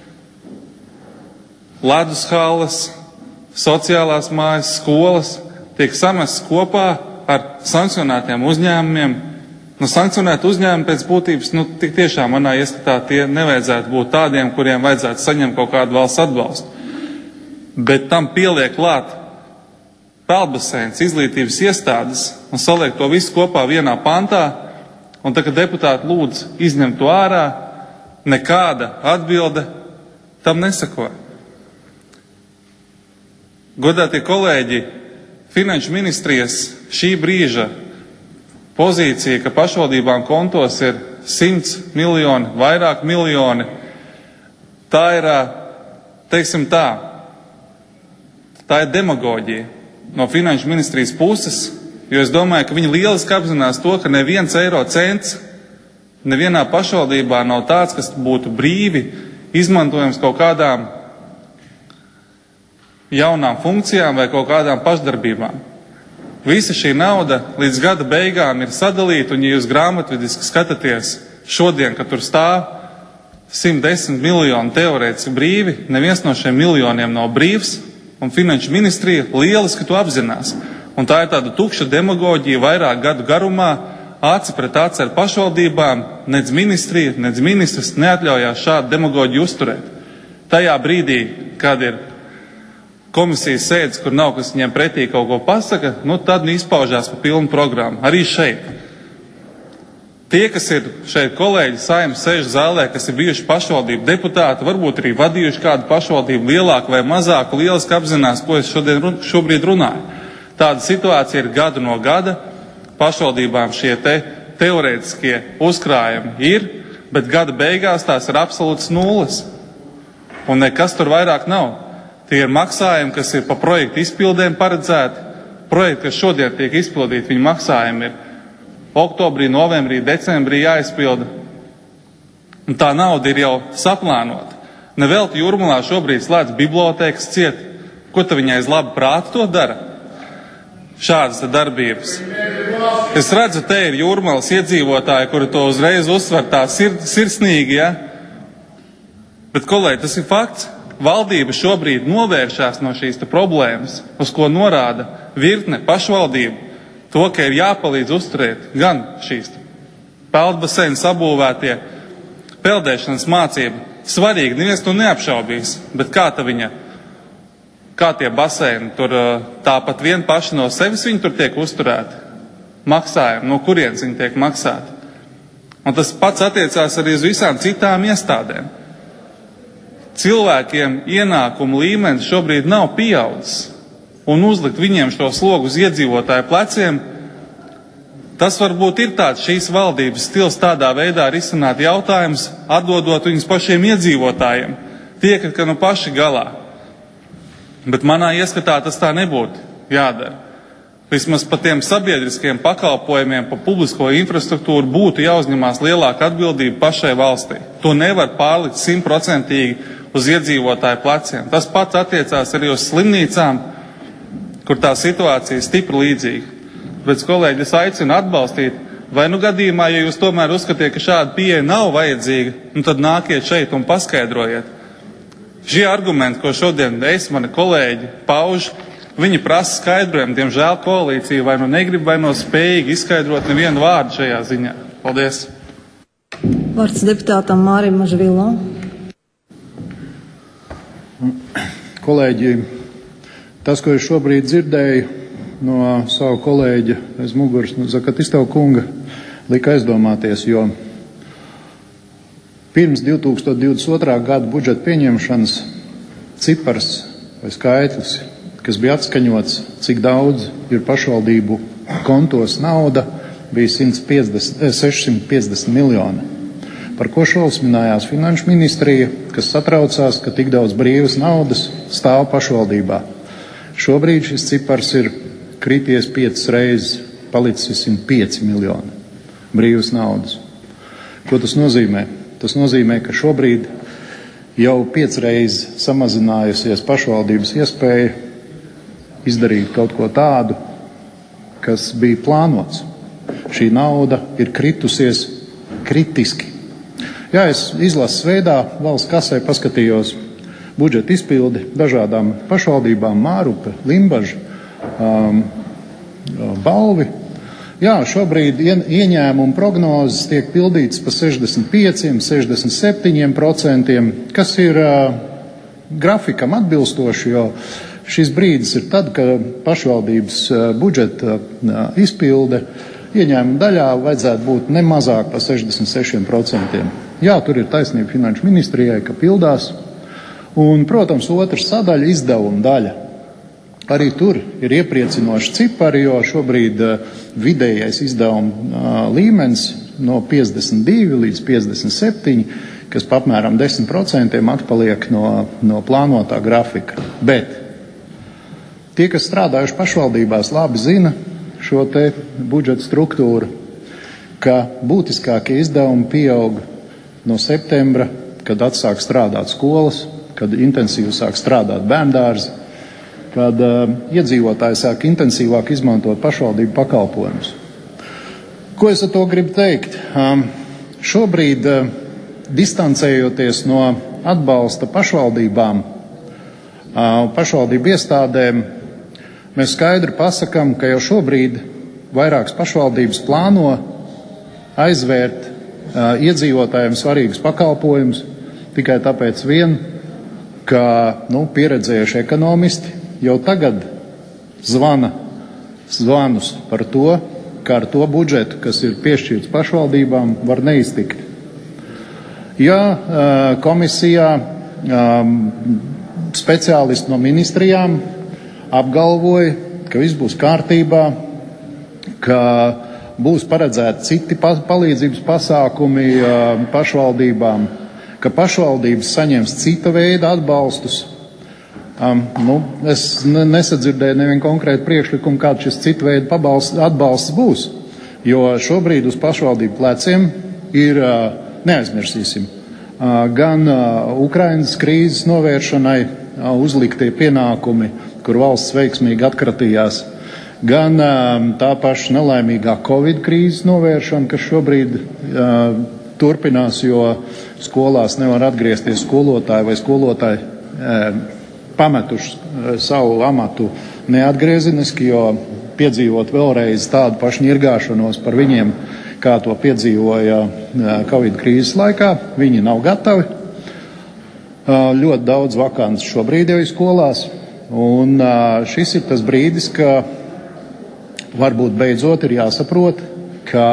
ledushalles, sociālās mājas, skolas tiek samestas kopā ar sankcionētiem uzņēmumiem. Nu, sankcionēti uzņēmumi pēc būtības, nu, tik tiešām manā ieskatā tie nevajadzētu būt tādiem, kuriem vajadzētu saņemt kaut kādu valsts atbalstu. Bet tam pieliek klāt peldbaseins, izglītības iestādes un saliek to visu kopā vienā pantā, un tā, kad deputāti lūdz izņemt to ārā, nekāda atbilde tam nesakoja. Godātie kolēģi, Finanšu ministrijas šī brīža pozīcija, ka pašvaldībām kontos ir simts miljoni, vairāk miljoni, tā ir, teiksim tā, tā ir demagoģija no Finanšu ministrijas puses, jo es domāju, ka viņi lieliski apzinās to, ka neviens eiro cents nevienā pašvaldībā nav tāds, kas būtu brīvi izmantojams kaut kādām jaunām funkcijām vai kaut kādām pašdarbībām. Visa šī nauda līdz gada beigām ir sadalīta, un ja jūs grāmatvidiski skatāties šodien, kad tur stāv simt desmit miljoni teorētiski brīvi, neviens no šiem miljoniem nav brīvs, un Finanšu ministrija lieliski to apzinās. Un tā ir tāda tukša demagoģija vairāk gadu garumā, aci pret aci ar pašvaldībām, nec ministrija, nec ministrs neatļaujās šādu demagoģiju uzturēt. Tajā brīdī, kad ir komisijas sēdes, kur nav kas viņiem pretī kaut ko pasaka, nu tad izpaužās pa pilnu programmu. Arī šeit. Tie, kas ir šeit kolēģi Saeimas sēž zālē, kas ir bijuši pašvaldību deputāti, varbūt arī vadījuši kādu pašvaldību lielāku vai mazāku, lieliski apzinās, ko es šodien, šobrīd runāju. Tāda situācija ir gadu no gada, pašvaldībām šie te teorētiskie uzkrājumi ir, bet gada beigās tās ir absolūts nulles. Un nekas tur vairāk nav. Tie ir maksājumi, kas ir pa projektu izpildēm paredzēti. Projekti, kas šodien tiek izpildīti, viņu maksājumi ir oktobrī, novembrī, decembrī jāizpilda. Un tā nauda ir jau saplānota. Nevelti Jūrmalā šobrīd slēdz bibliotēkas ciet. Ko ta viņai aiz labu prātu to dara? Šādas darbības. Es redzu, te ir Jūrmalas iedzīvotāji, kuri to uzreiz uzsver tā sir, sirsnīgi, ja? Bet, kolēģi, tas ir fakts. Valdība šobrīd novēršās no šīs problēmas, uz ko norāda virkne pašvaldību, to, ka ir jāpalīdz uzturēt gan šīs peldbaseini sabūvētie, peldēšanas mācība. Svarīgi, neviens to neapšaubīs, bet kā ta viņa, kā tie baseini, tur tāpat vien paši no sevis viņi tur tiek uzturēti, maksājumi, no kurienes viņi tiek maksāti. Un tas pats attiecās arī uz visām citām iestādēm. Cilvēkiem ienākumu līmenis šobrīd nav pieaudzis, un uzlikt viņiem šo slogu uz iedzīvotāju pleciem, tas varbūt ir tāds šīs valdības stils tādā veidā risināt jautājumus, atdodot viņus pašiem iedzīvotājiem, tiekat, ka nu paši galā. Bet manā ieskatā tas tā nebūtu jādara. Vismaz pa tiem sabiedriskiem pakalpojumiem, pa publisko infrastruktūru būtu jāuzņemās lielāka atbildība pašai valstī. To nevar pārlikt simtprocentīgi uz iedzīvotāju pleciem. Tas pats attiecās arī uz slimnīcām, kur tā situācija ir stipri līdzīga. Bet, kolēģi, es aicinu atbalstīt, vai nu gadījumā, ja jūs tomēr uzskatiet, ka šāda pieeja nav vajadzīga, nu tad nākiet šeit un paskaidrojiet. Šie argumenti, ko šodien es, mani kolēģi, pauž, viņi prasa skaidrojumu. Diemžēl koalīcija vai nu negrib, vai no spējīgi izskaidrot nevienu vārdu šajā ziņā. Paldies. Vārds deputātam Mārim Mažvilam. Kolēģi, tas, ko es šobrīd dzirdēju no savu kolēģa aiz muguras, no Zakatistova kunga, lika aizdomāties, jo pirms divi tūkstoši divdesmit otrā gada budžeta pieņemšanas cipars vai skaitlis, kas bija atskaņots, cik daudz ir pašvaldību kontos nauda, bija sešsimt piecdesmit miljoni. Par ko šausminājās Finanšu ministrija, kas satraucās, ka tik daudz brīvas naudas stāv pašvaldībā. Šobrīd šis cipars ir krities piecas reizes, palicis simt pieci miljoni brīvas naudas. Ko tas nozīmē? Tas nozīmē, ka šobrīd jau piecas reizes samazinājusies pašvaldības iespēja izdarīt kaut ko tādu, kas bija plānots. Šī nauda ir kritusies kritiski. Jā, es izlases veidā valsts kasē paskatījos budžeta izpildi dažādām pašvaldībām, Mārupe, Limbaža, um, Balvi. Jā, šobrīd ieņēmumu prognozes tiek pildītas pa sešdesmit pieci, sešdesmit septiņi procenti, kas ir uh, grafikam atbilstoši, jo šis brīdis ir tad, ka pašvaldības uh, budžeta uh, izpilde ieņēmuma daļā vajadzētu būt ne mazāk par sešdesmit sešiem procentiem. Jā, tur ir taisnība Finanšu ministrijai, ka pildās. Un, protams, otrs sadaļa, izdevuma daļa. Arī tur ir iepriecinoši cipari, jo šobrīd uh, vidējais izdevuma uh, līmenis no piecdesmit divi līdz piecdesmit septiņi, kas pa apmēram desmit procentiem atpaliek no, no plānotā grafika. Bet tie, kas strādājuši pašvaldībās, labi zina šo te budžeta struktūru, ka būtiskākie izdevumi pieauga no septembra, kad atsāk strādāt skolas, kad intensīvi sāk strādāt bērndārzi, kad uh, iedzīvotāji sāk intensīvāk izmantot pašvaldību pakalpojumus. Ko es ar to gribu teikt? Um, šobrīd, uh, distancējoties no atbalsta pašvaldībām, uh, pašvaldību iestādēm, mēs skaidri pasakam, ka jau šobrīd vairākas pašvaldības plāno aizvērt uh, iedzīvotājiem svarīgus pakalpojumus tikai tāpēc vien, ka nu, pieredzējuši ekonomisti jau tagad zvana zvanus par to, ka ar to budžetu, kas ir piešķirts pašvaldībām, var neiztikt. Ja uh, komisijā um, speciālisti no ministrijām apgalvoja, ka viss būs kārtībā, ka būs paredzēti citi palīdzības pasākumi pašvaldībām, ka pašvaldības saņems cita veida atbalstus. Um, nu, es nesadzirdēju nevienu konkrētu priekšlikumu, kāds šis cita veida atbalsts būs, jo šobrīd uz pašvaldību pleciem ir, neaizmirsīsim, gan Ukrainas krīzes novēršanai uzliktie pienākumi, kur valsts veiksmīgi atkratījās, gan tā paša nelaimīgā Covid krīzes novēršana, kas šobrīd uh, turpinās, jo skolās nevar atgriezties skolotāji vai skolotāji uh, pametuši uh, savu amatu neatgriezeniski, jo piedzīvot vēlreiz tādu pašu ņirgāšanos par viņiem, kā to piedzīvoja uh, Covid krīzes laikā, viņi nav gatavi. Uh, ļoti daudz vakants šobrīd jau ir skolās, un uh, šis ir tas brīdis, ka varbūt beidzot ir jāsaprot, ka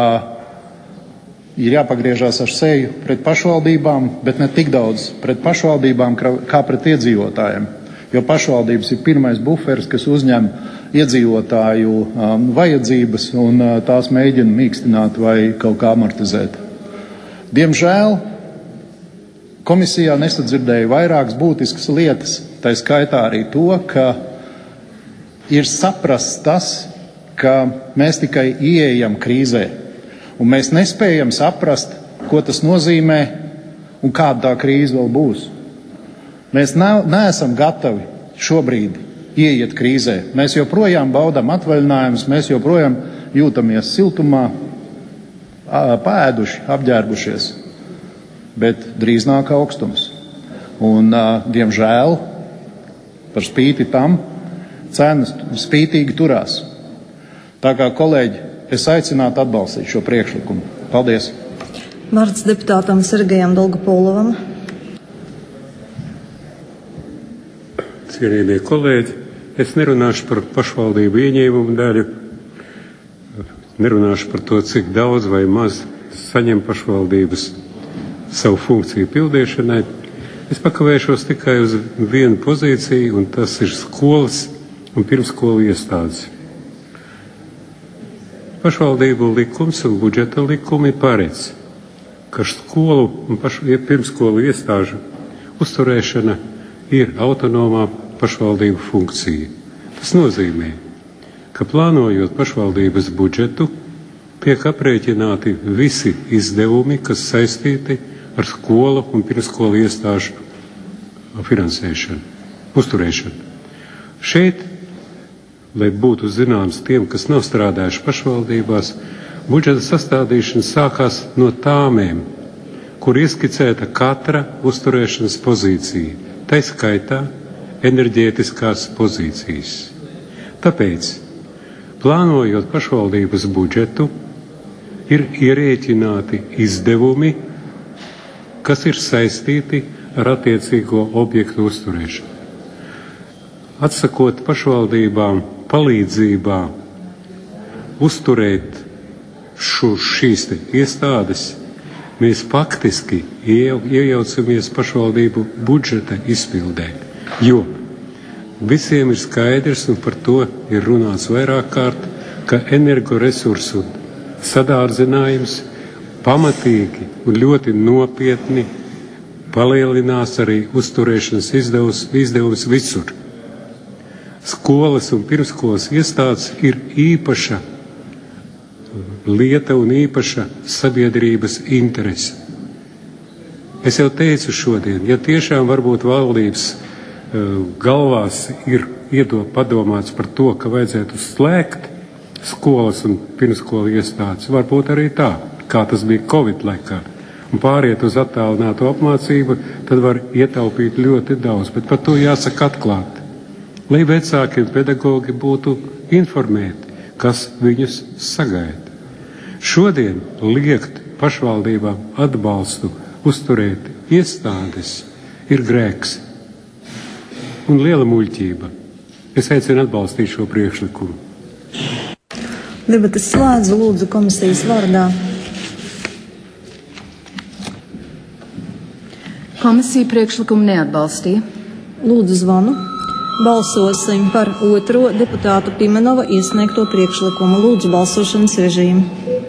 ir jāpagriežās ar seju pret pašvaldībām, bet ne tik daudz pret pašvaldībām kā pret iedzīvotājiem. Jo pašvaldības ir pirmais buferis, kas uzņem iedzīvotāju um, vajadzības un uh, tās mēģina mīkstināt vai kaut kā amortizēt. Diemžēl komisijā nesadzirdēju vairākas būtiskas lietas, tā skaitā arī to, ka ir saprasts tas, ka mēs tikai ieejam krīzē, un mēs nespējam saprast, ko tas nozīmē un kāda tā krīze vēl būs. Mēs neesam gatavi šobrīd ieiet krīzē. Mēs joprojām baudām atvaļinājumus, mēs joprojām jūtamies siltumā, pēduši, apģērbušies, bet drīz nāk augstums. Un, diemžēl, par spīti tam, cenas spītīgi turās. Tā kā, kolēģi, es aicinātu atbalstīt šo priekšlikumu. Paldies! Vārds deputātam Sergejam Dolgopolovam. Cienījamie kolēģi, es nerunāšu par pašvaldību ieņēmumu daļu, nerunāšu par to, cik daudz vai maz saņem pašvaldības savu funkciju pildīšanai. Es pakavēšos tikai uz vienu pozīciju, un tas ir skolas un pirmskolu iestādes. Pašvaldību likums un budžeta likumi paredz, ka skolu un paš, pirmskolu iestāžu uzturēšana ir autonomā pašvaldību funkcija. Tas nozīmē, ka plānojot pašvaldības budžetu, tiek aprēķināti visi izdevumi, kas saistīti ar skolu un pirmskolu iestāžu finansēšanu, uzturēšanu. Šeit, lai būtu zināms tiem, kas nav strādājuši pašvaldībās, budžeta sastādīšana sākās no tāmēm, kur ieskicēta katra uzturēšanas pozīcija, tai skaitā enerģētiskās pozīcijas. Tāpēc, plānojot pašvaldības budžetu, ir ierēķināti izdevumi, kas ir saistīti ar attiecīgo objektu uzturēšanu. Atsakot pašvaldībām palīdzībā uzturēt šo, šīs te iestādes, mēs faktiski iejaucamies pašvaldību budžeta izpildē, jo visiem ir skaidrs, un par to ir runāts vairāk kārt, ka energoresursu sadārdzinājums pamatīgi un ļoti nopietni palielinās arī uzturēšanas izdevums, izdevums visur. Skolas un pirmskolas iestādes ir īpaša lieta un īpaša sabiedrības interese. Es jau teicu šodien, ja tiešām varbūt valdības uh, galvās ir iedo padomāts par to, ka vajadzētu slēgt skolas un pirmskolu iestādes, varbūt arī tā, kā tas bija Covid laikā, un pāriet uz attālinātu apmācību, tad var ietaupīt ļoti daudz, bet par to jāsaka atklāti. Lai vecāki un pedagogi būtu informēti, kas viņus sagaida. Šodien liekt pašvaldībām atbalstu uzturēt iestādes ir grēks un liela muļķība. Es aicinu atbalstīt šo priekšlikumu. Debates slēdzu, lūdzu komisijas vārdā. Komisija priekšlikumu neatbalstīja. Lūdzu zvanu. Balsosim par otro deputātu Pimenova iesniegto priekšlikumu. Lūdzu balsošanas režīmu.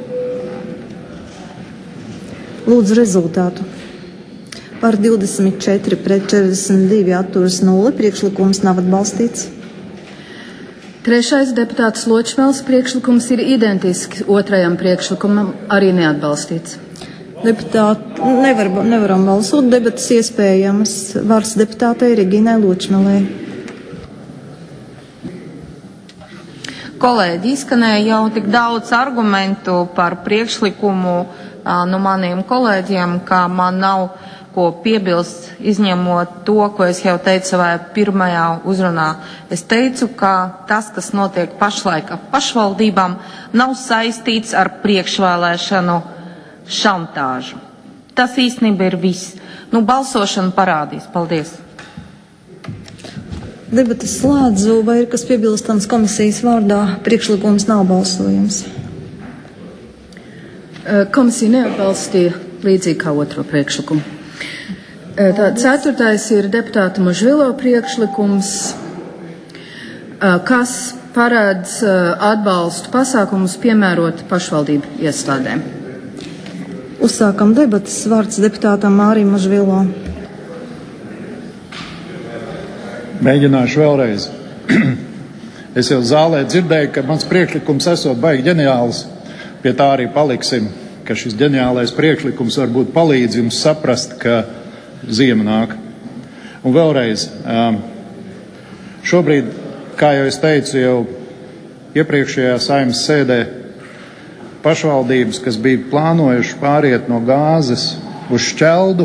Lūdzu rezultātu. Par divdesmit četri pret četrdesmit divi atturas nulle. Priekšlikums nav atbalstīts. Trešais deputāts Ločmēls priekšlikums ir identisks otrajam priekšlikumam, arī neatbalstīts. Deputāti, nevar, nevaram balsot, debatas iespējamas. Vārds deputātei Reginai Ločmelei. Kolēģi, izskanēja jau tik daudz argumentu par priekšlikumu no maniem kolēģiem, ka man nav ko piebilst, izņemot to, ko es jau teicu savā pirmajā uzrunā. Es teicu, ka tas, kas notiek pašlaik ar pašvaldībām, nav saistīts ar priekšvēlēšanu šantāžu. Tas īstenībā ir viss. Nu, balsošana parādīs. Paldies. Debatas slēdzu, vai ir kas piebilstams komisijas vārdā? Priekšlikums nav balsojams. Komisija neatbalstīja līdzīgi kā otro priekšlikumu. Tā, ceturtais ir deputāta Mužvilo priekšlikums, kas paredz atbalstu pasākumus piemērot pašvaldību iestādēm. Uzsākam debatas. Vārds deputātam Mārim Mužvilo. Mēģināšu vēlreiz. Es jau zālē dzirdēju, ka mans priekšlikums esot baigi ģeniāls. Pie tā arī paliksim, ka šis ģeniālais priekšlikums varbūt palīdz jums saprast, ka ziema nāk. Un vēlreiz, šobrīd, kā jau es teicu, jau iepriekšējā Saeimas sēdē pašvaldības, kas bija plānojuši pāriet no gāzes uz šķeldu,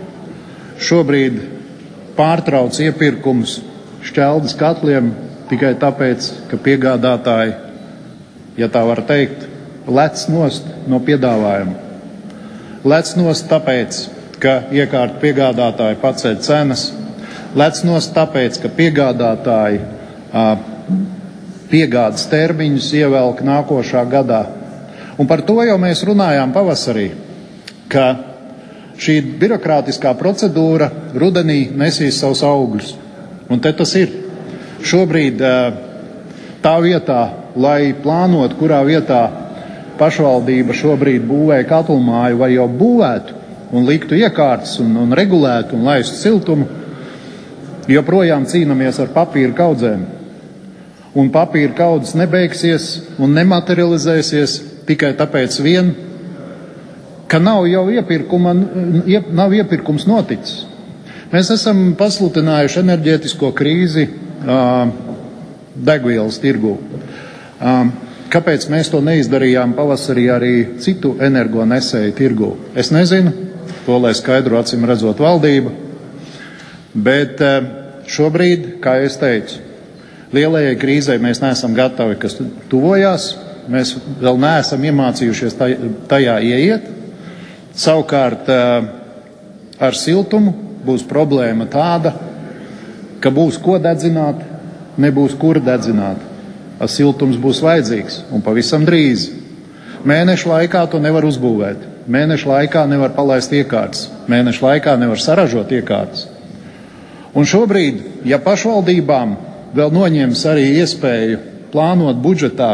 šobrīd pārtrauc iepirkums šķeldas katliem tikai tāpēc, ka piegādātāji, ja tā var teikt, lec nost no piedāvājuma. Lec nost tāpēc, ka iekārtu piegādātāji paceļ cenas, lec nost tāpēc, ka piegādātāji a, piegādas termiņus ievelk nākošā gadā. Un par to jau mēs runājām pavasarī, ka šī birokrātiskā procedūra rudenī nesīs savus augļus. Un te tas ir. Šobrīd a, tā vietā, lai plānot, kurā vietā pašvaldība šobrīd būvē katlumāju vai jau būvētu, un liktu iekārtas un, un regulētu un laistu siltumu, joprojām cīnamies ar papīra kaudzēm. Un papīra kaudzes nebeigsies un nematerializēsies tikai tāpēc vien, ka nav jau iepirkuma, iep, nav iepirkums noticis. Mēs esam pasludinājuši enerģētisko krīzi uh, degvielas tirgū. Uh, kāpēc mēs to neizdarījām pavasarī arī citu energonesēju tirgū? Es nezinu. To, lai skaidru acīm redzot valdība, bet šobrīd, kā es teicu, lielajai krīzei mēs neesam gatavi, kas tuvojās, mēs vēl neesam iemācījušies tajā ieiet. Savukārt ar siltumu būs problēma tāda, ka būs ko dedzināt, nebūs kur dedzināt. Siltums būs vajadzīgs un pavisam drīz. Mēnešu laikā to nevar uzbūvēt. Mēnešu laikā nevar palaist iekārtas. Mēnešu laikā nevar saražot iekārtas. Un šobrīd, ja pašvaldībām vēl noņems arī iespēju plānot budžetā,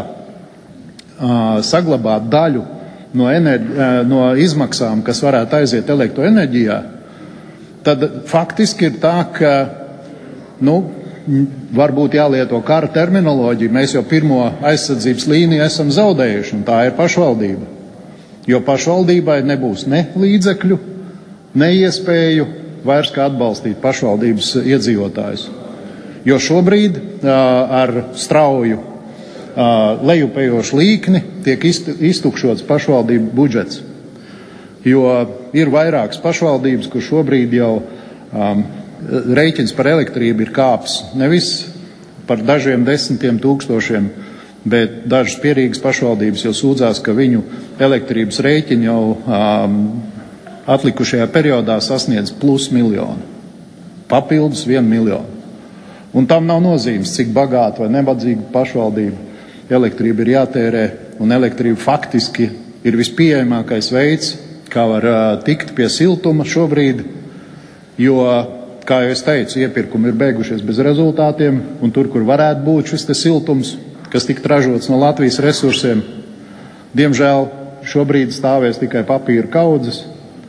uh, saglabāt daļu no, enerģi, uh, no izmaksām, kas varētu aiziet elektroenerģijā, tad faktiski ir tā, ka, nu, varbūt jālieto kara terminoloģija, mēs jau pirmo aizsardzības līniju esam zaudējuši, un tā ir pašvaldība. Jo pašvaldībai nebūs ne līdzekļu, ne iespēju vairs kā atbalstīt pašvaldības iedzīvotājus. Jo šobrīd uh, ar strauju uh, lejupējošu līkni tiek iztukšots pašvaldību budžets. Jo ir vairākas pašvaldības, kur šobrīd jau um, rēķins par elektrību ir kāps nevis par dažiem desmitiem tūkstošiem, bet dažas pierīgas pašvaldības jau sūdzās, ka viņu elektrības rēķini jau um, atlikušajā periodā sasniedz plus miljonu. Papildus vienu miljonu. Un tam nav nozīmes, cik bagāta vai nebadzīga pašvaldība elektrība ir jātērē, un elektrība faktiski ir vispieejamākais veids, kā var uh, tikt pie siltuma šobrīd, jo, kā jau es teicu, iepirkumi ir beigušies bez rezultātiem, un tur, kur varētu būt šis te siltums, kas tikt ražots no Latvijas resursiem, diemžēl šobrīd stāvēs tikai papīra kaudzes,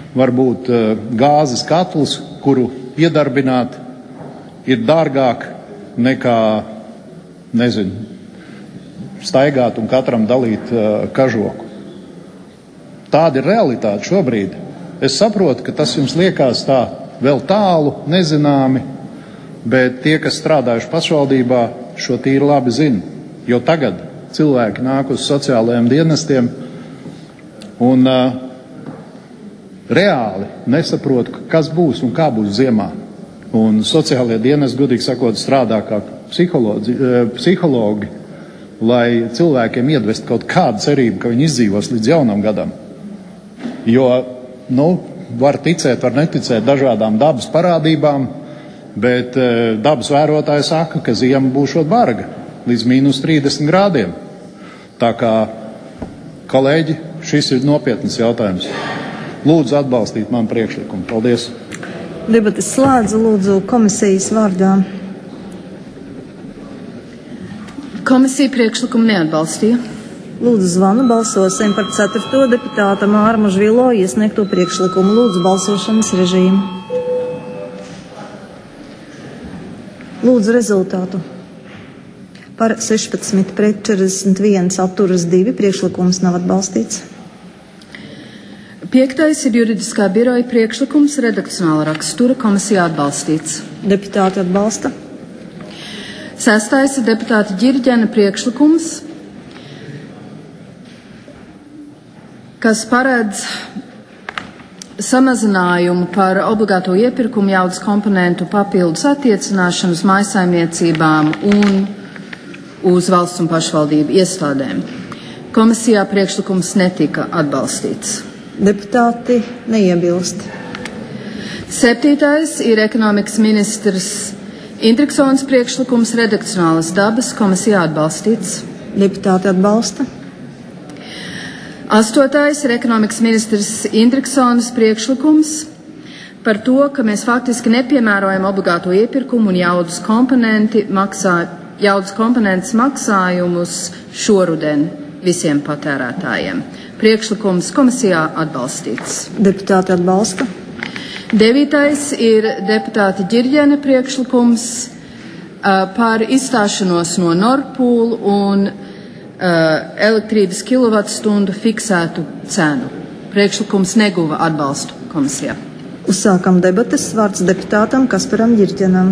varbūt gāzes katls, kuru iedarbināt ir dārgāk nekā, nezinu, staigāt un katram dalīt kažoku. Tāda ir realitāte šobrīd. Es saprotu, ka tas jums liekas tā vēl tālu, nezināmi, bet tie, kas strādājuši pašvaldībā, šo tīri labi zina. Jo tagad cilvēki nāk uz sociālajiem dienestiem un uh, reāli nesaprot, kas būs un kā būs ziemā. Un sociālajie dienesti, godīgi sakot, strādā kā psihologi, uh, psihologi, lai cilvēkiem iedvest kaut kādu cerību, ka viņi izdzīvos līdz jaunam gadam. Jo, nu, var ticēt, var neticēt dažādām dabas parādībām, bet e, dabas vērotāji saka, ka ziema būšot barga līdz mīnus trīsdesmit grādiem. Tā kā, kolēģi, šis ir nopietns jautājums. Lūdzu atbalstīt manu priekšlikumu. Paldies. Debates slēdzu, lūdzu komisijas vārdā. Komisija priekšlikumu neatbalstīja. Lūdzu zvanu, balsosim par ceturto deputāta Mārma Žvilo iesniegto priekšlikumu. Lūdzu balsošanas režīmu. Lūdzu rezultātu. Par sešpadsmit pret četrdesmit viens atturas divi priekšlikums nav atbalstīts. Piektais ir juridiskā biroja priekšlikums redakcionāla rakstura, komisijā atbalstīts. Deputāti atbalsta. Sestais ir deputāta Ģirģena priekšlikums, kas paredz samazinājumu par obligāto iepirkumu jaudas komponentu papildus attiecināšanu uz mājsaimniecībām un uz valsts un pašvaldību iestādēm. Komisijā priekšlikums netika atbalstīts. Deputāti neiebilst. Septītais ir ekonomikas ministrs Indriksons priekšlikums redakcionālas dabas, komisijā atbalstīts. Deputāti atbalsta. Astotais ir ekonomikas ministrs Indriksonas priekšlikums par to, ka mēs faktiski nepiemērojam obligāto iepirkumu un jaudas komponenti maksā, jaudas komponentes maksājumus šoruden visiem patērētājiem. Priekšlikums komisijā atbalstīts. Deputāti atbalsta. Devītais ir deputāta Ģirģena priekšlikums uh, par izstāšanos no Nord Pool un Uh, elektrības kilovatstundu fiksētu cenu. Priekšlikums neguva atbalstu komisijā. Uzsākam debates. Vārds deputātam Kasparam Ģirģenam.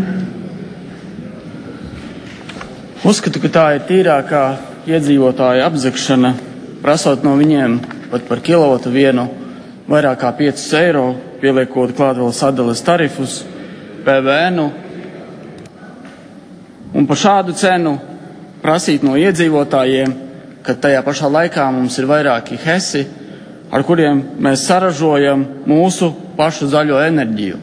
Uzskatu, ka tā ir tīrākā iedzīvotāja apzagšana, prasot no viņiem pat par kilovatu vienu vairāk kā piecus eiro, pieliekot klāt vēl sadales tarifus, P V N-u. Un par šādu cenu prasīt no iedzīvotājiem, ka tajā pašā laikā mums ir vairāki hesi, ar kuriem mēs saražojam mūsu pašu zaļo enerģiju.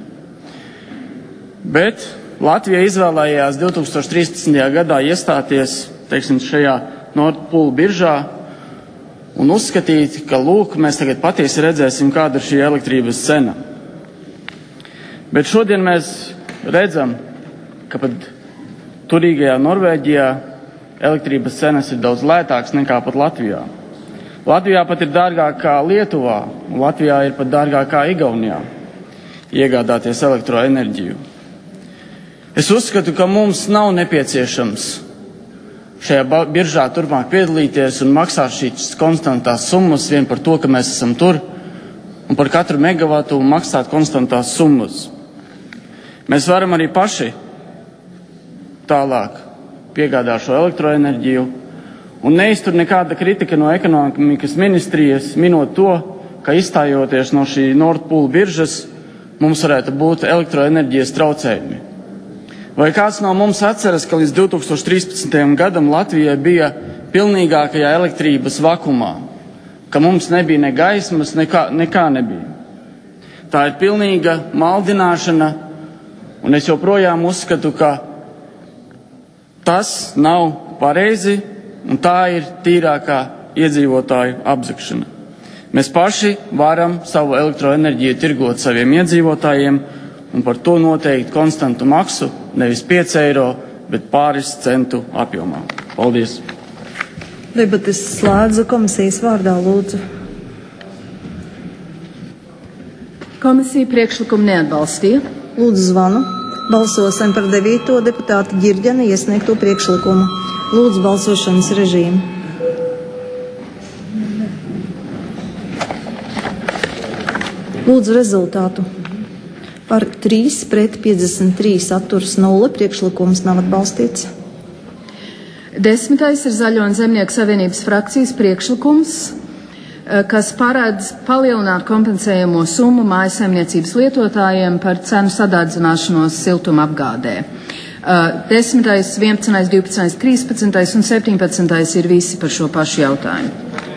Bet Latvija izvēlējās divtūkstoš trīspadsmitajā gadā iestāties, teiksim, šajā Nord Pool biržā un uzskatīt, ka, lūk, mēs tagad patiesi redzēsim, kāda ir šī elektrības cena. Bet šodien mēs redzam, ka pat turīgajā Norvēģijā elektrības cenas ir daudz lētākas nekā pat Latvijā. Latvijā pat ir dārgāk kā Lietuvā, un Latvijā ir pat dārgāk kā Igaunijā iegādāties elektroenerģiju. Es uzskatu, ka mums nav nepieciešams šajā biržā turpmāk piedalīties un maksāt šīs konstantās summas vien par to, ka mēs esam tur, un par katru megavatu maksāt konstantās summas. Mēs varam arī paši tālāk piegādā šo elektroenerģiju, un neiztur nekāda kritika no ekonomikas ministrijas, minot to, ka izstājoties no šī Nord Pool biržas, mums varētu būt elektroenerģijas traucējumi. Vai kāds no mums atceras, ka līdz divtūkstoš trīspadsmitajam gadam Latvijai bija pilnīgākajā elektrības vakumā, ka mums nebija ne gaismas, nekā, nekā nebija. Tā ir pilnīga maldināšana, un es joprojām uzskatu, ka tas nav pareizi, un tā ir tīrākā iedzīvotāju apzagšana. Mēs paši varam savu elektroenerģiju tirgot saviem iedzīvotājiem un par to noteikt konstantu maksu, nevis pieci eiro, bet pāris centu apjomā. Paldies! Debates slēdzu, komisijas vārdā lūdzu. Komisija priekšlikumu neatbalstīja. Lūdzu zvanu. Balsosim par devīto deputāta Ģirģena iesniegto priekšlikumu. Lūdzu balsošanas režīmu. Lūdzu rezultātu. Par trīs pret piecdesmit trīs atturas nulle priekšlikums nav atbalstīts. Desmitais ir Zaļo un Zemnieku savienības frakcijas priekšlikums, kas paredz palielināt kompensējamo summu mājasaimniecības lietotājiem par cenu sadārdzināšanos siltuma apgādē. Desmitais, vienpadsmitais, divpadsmitais, trīspadsmitais un septiņpadsmitais ir visi par šo pašu jautājumu.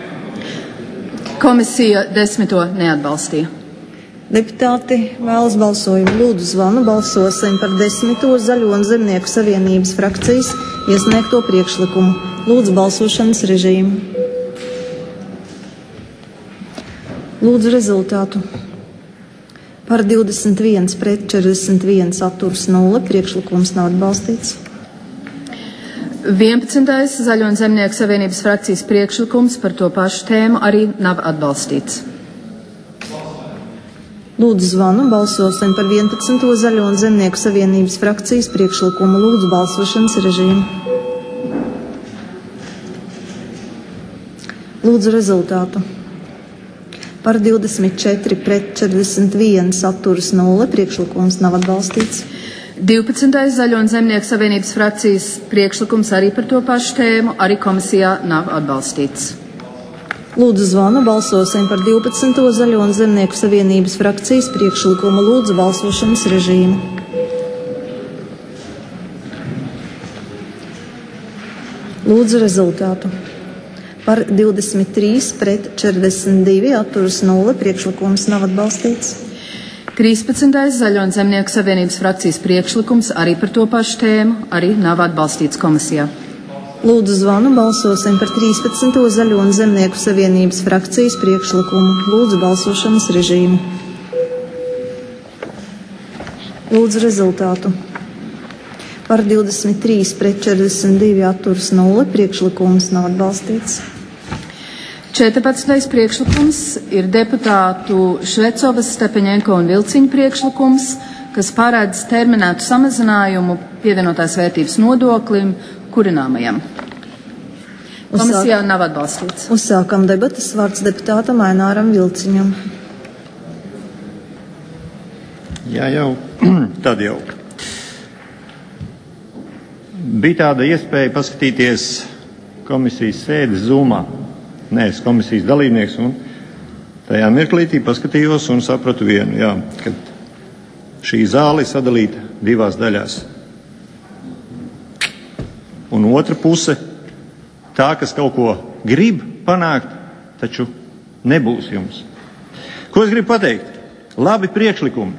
Komisija desmito neatbalstīja. Deputāti vēlas balsojumu. Lūdzu zvanu. Balsosim par desmito Zaļo un Zemnieku savienības frakcijas iesniegto priekšlikumu. Lūdzu balsošanas režīmu. Lūdzu rezultātu. Par divdesmit viens pret četrdesmit viens atturas nulle priekšlikums nav atbalstīts. vienpadsmitais Zaļo un Zemnieku savienības frakcijas priekšlikums par to pašu tēmu arī nav atbalstīts. Lūdzu zvanu. Balsosim par vienpadsmito Zaļo un Zemnieku savienības frakcijas priekšlikumu. Lūdzu balsošanas režīmu. Lūdzu rezultātu. Par divdesmit četri pret četrdesmit viens atturas nulle priekšlikums nav atbalstīts. divpadsmitais Zaļo un Zemnieku savienības frakcijas priekšlikums arī par to pašu tēmu, arī komisijā nav atbalstīts. Lūdzu zvanu. Balsosim par divpadsmito Zaļo un Zemnieku savienības frakcijas priekšlikumu. Lūdzu balsošanas režīmu. Lūdzu rezultātu. Par divdesmit trīs pret četrdesmit divi atturas nulle priekšlikums nav atbalstīts. trīspadsmitais Zaļo un Zemnieku savienības frakcijas priekšlikums arī par to pašu tēmu, arī nav atbalstīts komisijā. Lūdzu zvanu. Balsosim par trīspadsmito Zaļo un Zemnieku savienības frakcijas priekšlikumu. Lūdzu balsošanas režīmu. Lūdzu rezultātu. Par divdesmit trīs pret četrdesmit divi atturas nulle priekšlikums nav atbalstīts. četrpadsmitais priekšlikums ir deputātu Švecovas, Stepeņenko un Vilciņa priekšlikums, kas paredz terminētu samazinājumu pievienotās vērtības nodoklim kurināmajam. Komisijā nav atbalstīts. Uzsākam debatas. Vārds deputātam Aināram Vilciņam. Jā, jau tad jau. Bija tāda iespēja paskatīties komisijas sēdes Zoomā. Nē, es komisijas dalībnieks, un tajā mirklītī paskatījos un sapratu vienu, jā, ka šī zāle ir sadalīta divās daļās. Un otra puse, tā, kas kaut ko grib panākt, taču nebūs jums. Ko es gribu pateikt? Labi priekšlikumi.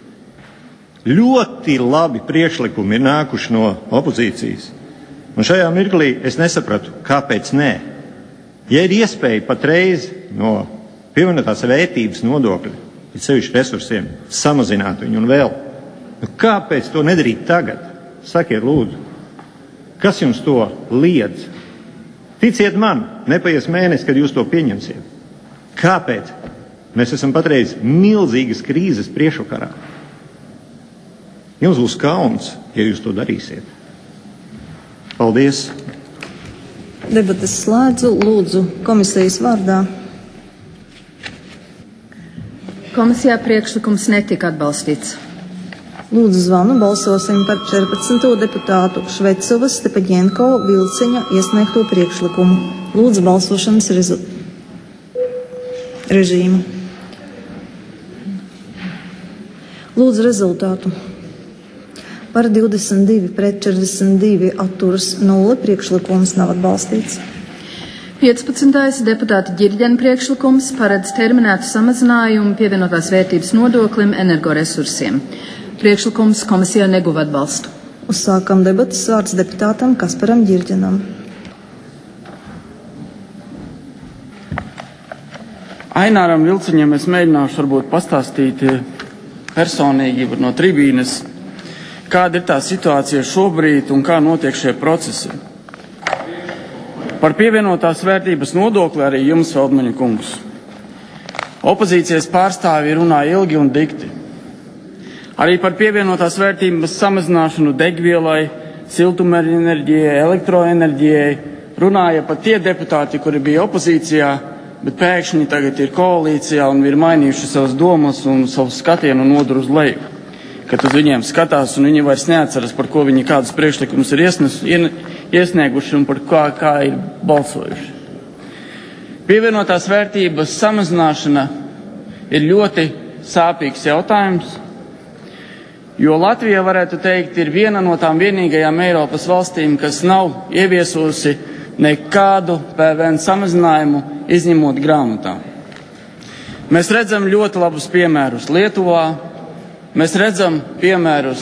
Ļoti labi priekšlikumi ir nākuši no opozīcijas. Un šajā mirklī es nesapratu, kāpēc nē. Ja ir iespēja patreiz no pievienotās vērtības nodokļa, it sevišķi resursiem, samazināt viņu un vēl, nu kāpēc to nedarīt tagad? Sakiet, lūdzu. Kas jums to liedz? Ticiet man, nepaies mēnesis, kad jūs to pieņemsiet. Kāpēc? Mēs esam patreiz milzīgas krīzes priekšvakarā. Jums būs kauns, ja jūs to darīsiet. Paldies! Debates slēdzu. Lūdzu komisijas vārdā. Komisijā priekšlikums netika atbalstīts. Lūdzu zvanu. Balsosim par četrpadsmito deputātu Švecovas, Stepeņenko, Vilciņa iesniegto priekšlikumu. Lūdzu balsošanas rezu... režīmu. Lūdzu rezultātu. Par divdesmit divi pret četrdesmit divi atturas nulle priekšlikums nav atbalstīts. piecpadsmitais deputāta Ģirģena priekšlikums paredz terminētu samazinājumu pievienotās vērtības nodoklim energoresursiem. Priekšlikums komisijā neguva atbalstu. Uzsākam debatas. Vārds deputātam Kasparam Ģirģenam. Aināram Vilciņam es mēģināšu varbūt pastāstīt personīgi no tribīnes, kāda ir tā situācija šobrīd un kā notiek šie procesi. Par pievienotās vērtības nodokli arī jums, Feldmaņa kungs. Opozīcijas pārstāvji runāja ilgi un dikti. Arī par pievienotās vērtības samazināšanu degvielai, siltumenerģijai, elektroenerģijai runāja pat tie deputāti, kuri bija opozīcijā, bet pēkšņi tagad ir koalīcijā un ir mainījuši savas domas un savu skatienu noduru uz leju. Kad uz viņiem skatās un viņi vairs neatceras, par ko viņi kādus priekšlikumus ir iesnes, iesnieguši un par kā, kā ir balsojuši. Pievienotās vērtības samazināšana ir ļoti sāpīgs jautājums, jo Latvija, varētu teikt, ir viena no tām vienīgajām Eiropas valstīm, kas nav ieviesusi nekādu P V N samazinājumu, izņemot grāmatām. Mēs redzam ļoti labus piemērus Lietuvā, mēs redzam piemērus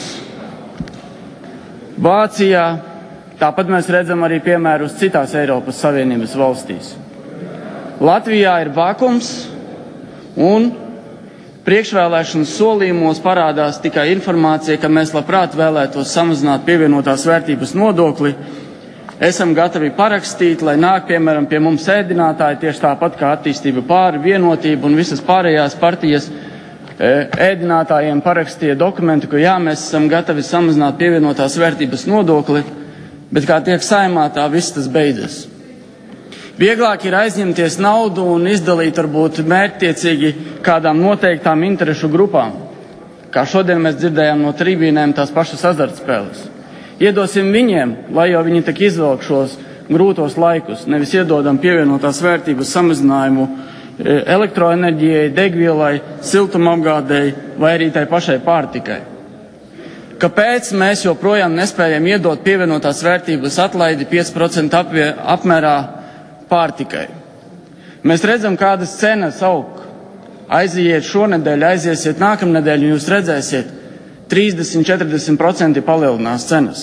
Vācijā, tāpat mēs redzam arī piemērus citās Eiropas Savienības valstīs. Latvijā ir vakums un priekšvēlēšanas solījumos parādās tikai informācija, ka mēs labprāt vēlētos samazināt pievienotās vērtības nodokli. Esam gatavi parakstīt, lai nāk, piemēram, pie mums ēdinātāji, tieši tāpat kā attīstība pāri, vienotība un visas pārējās partijas ēdinātājiem parakstīja dokumentu, ka jā, mēs esam gatavi samazināt pievienotās vērtības nodokli, bet kā tiek Saeimā, tā viss tas beidzas. Vieglāk ir aizņemties naudu un izdalīt varbūt mērķtiecīgi kādām noteiktām interešu grupām. Kā šodien mēs dzirdējām no tribīnēm tās pašas azartspēles. Iedosim viņiem, lai jau viņi tak izvelk šos grūtos laikus, nevis iedodam pievienotās vērtības samazinājumu elektroenerģijai, degvielai, siltumapgādēji vai arī tai pašai pārtikai. Kāpēc mēs joprojām nespējam iedot pievienotās vērtības atlaidi pieci procenti apmērā pārtikai? Mēs redzam, kādas cenas aug. Aiziet šonedēļ, aiziesiet nākamnedēļ, un jūs redzēsiet, trīsdesmit līdz četrdesmit procenti palielinās cenas.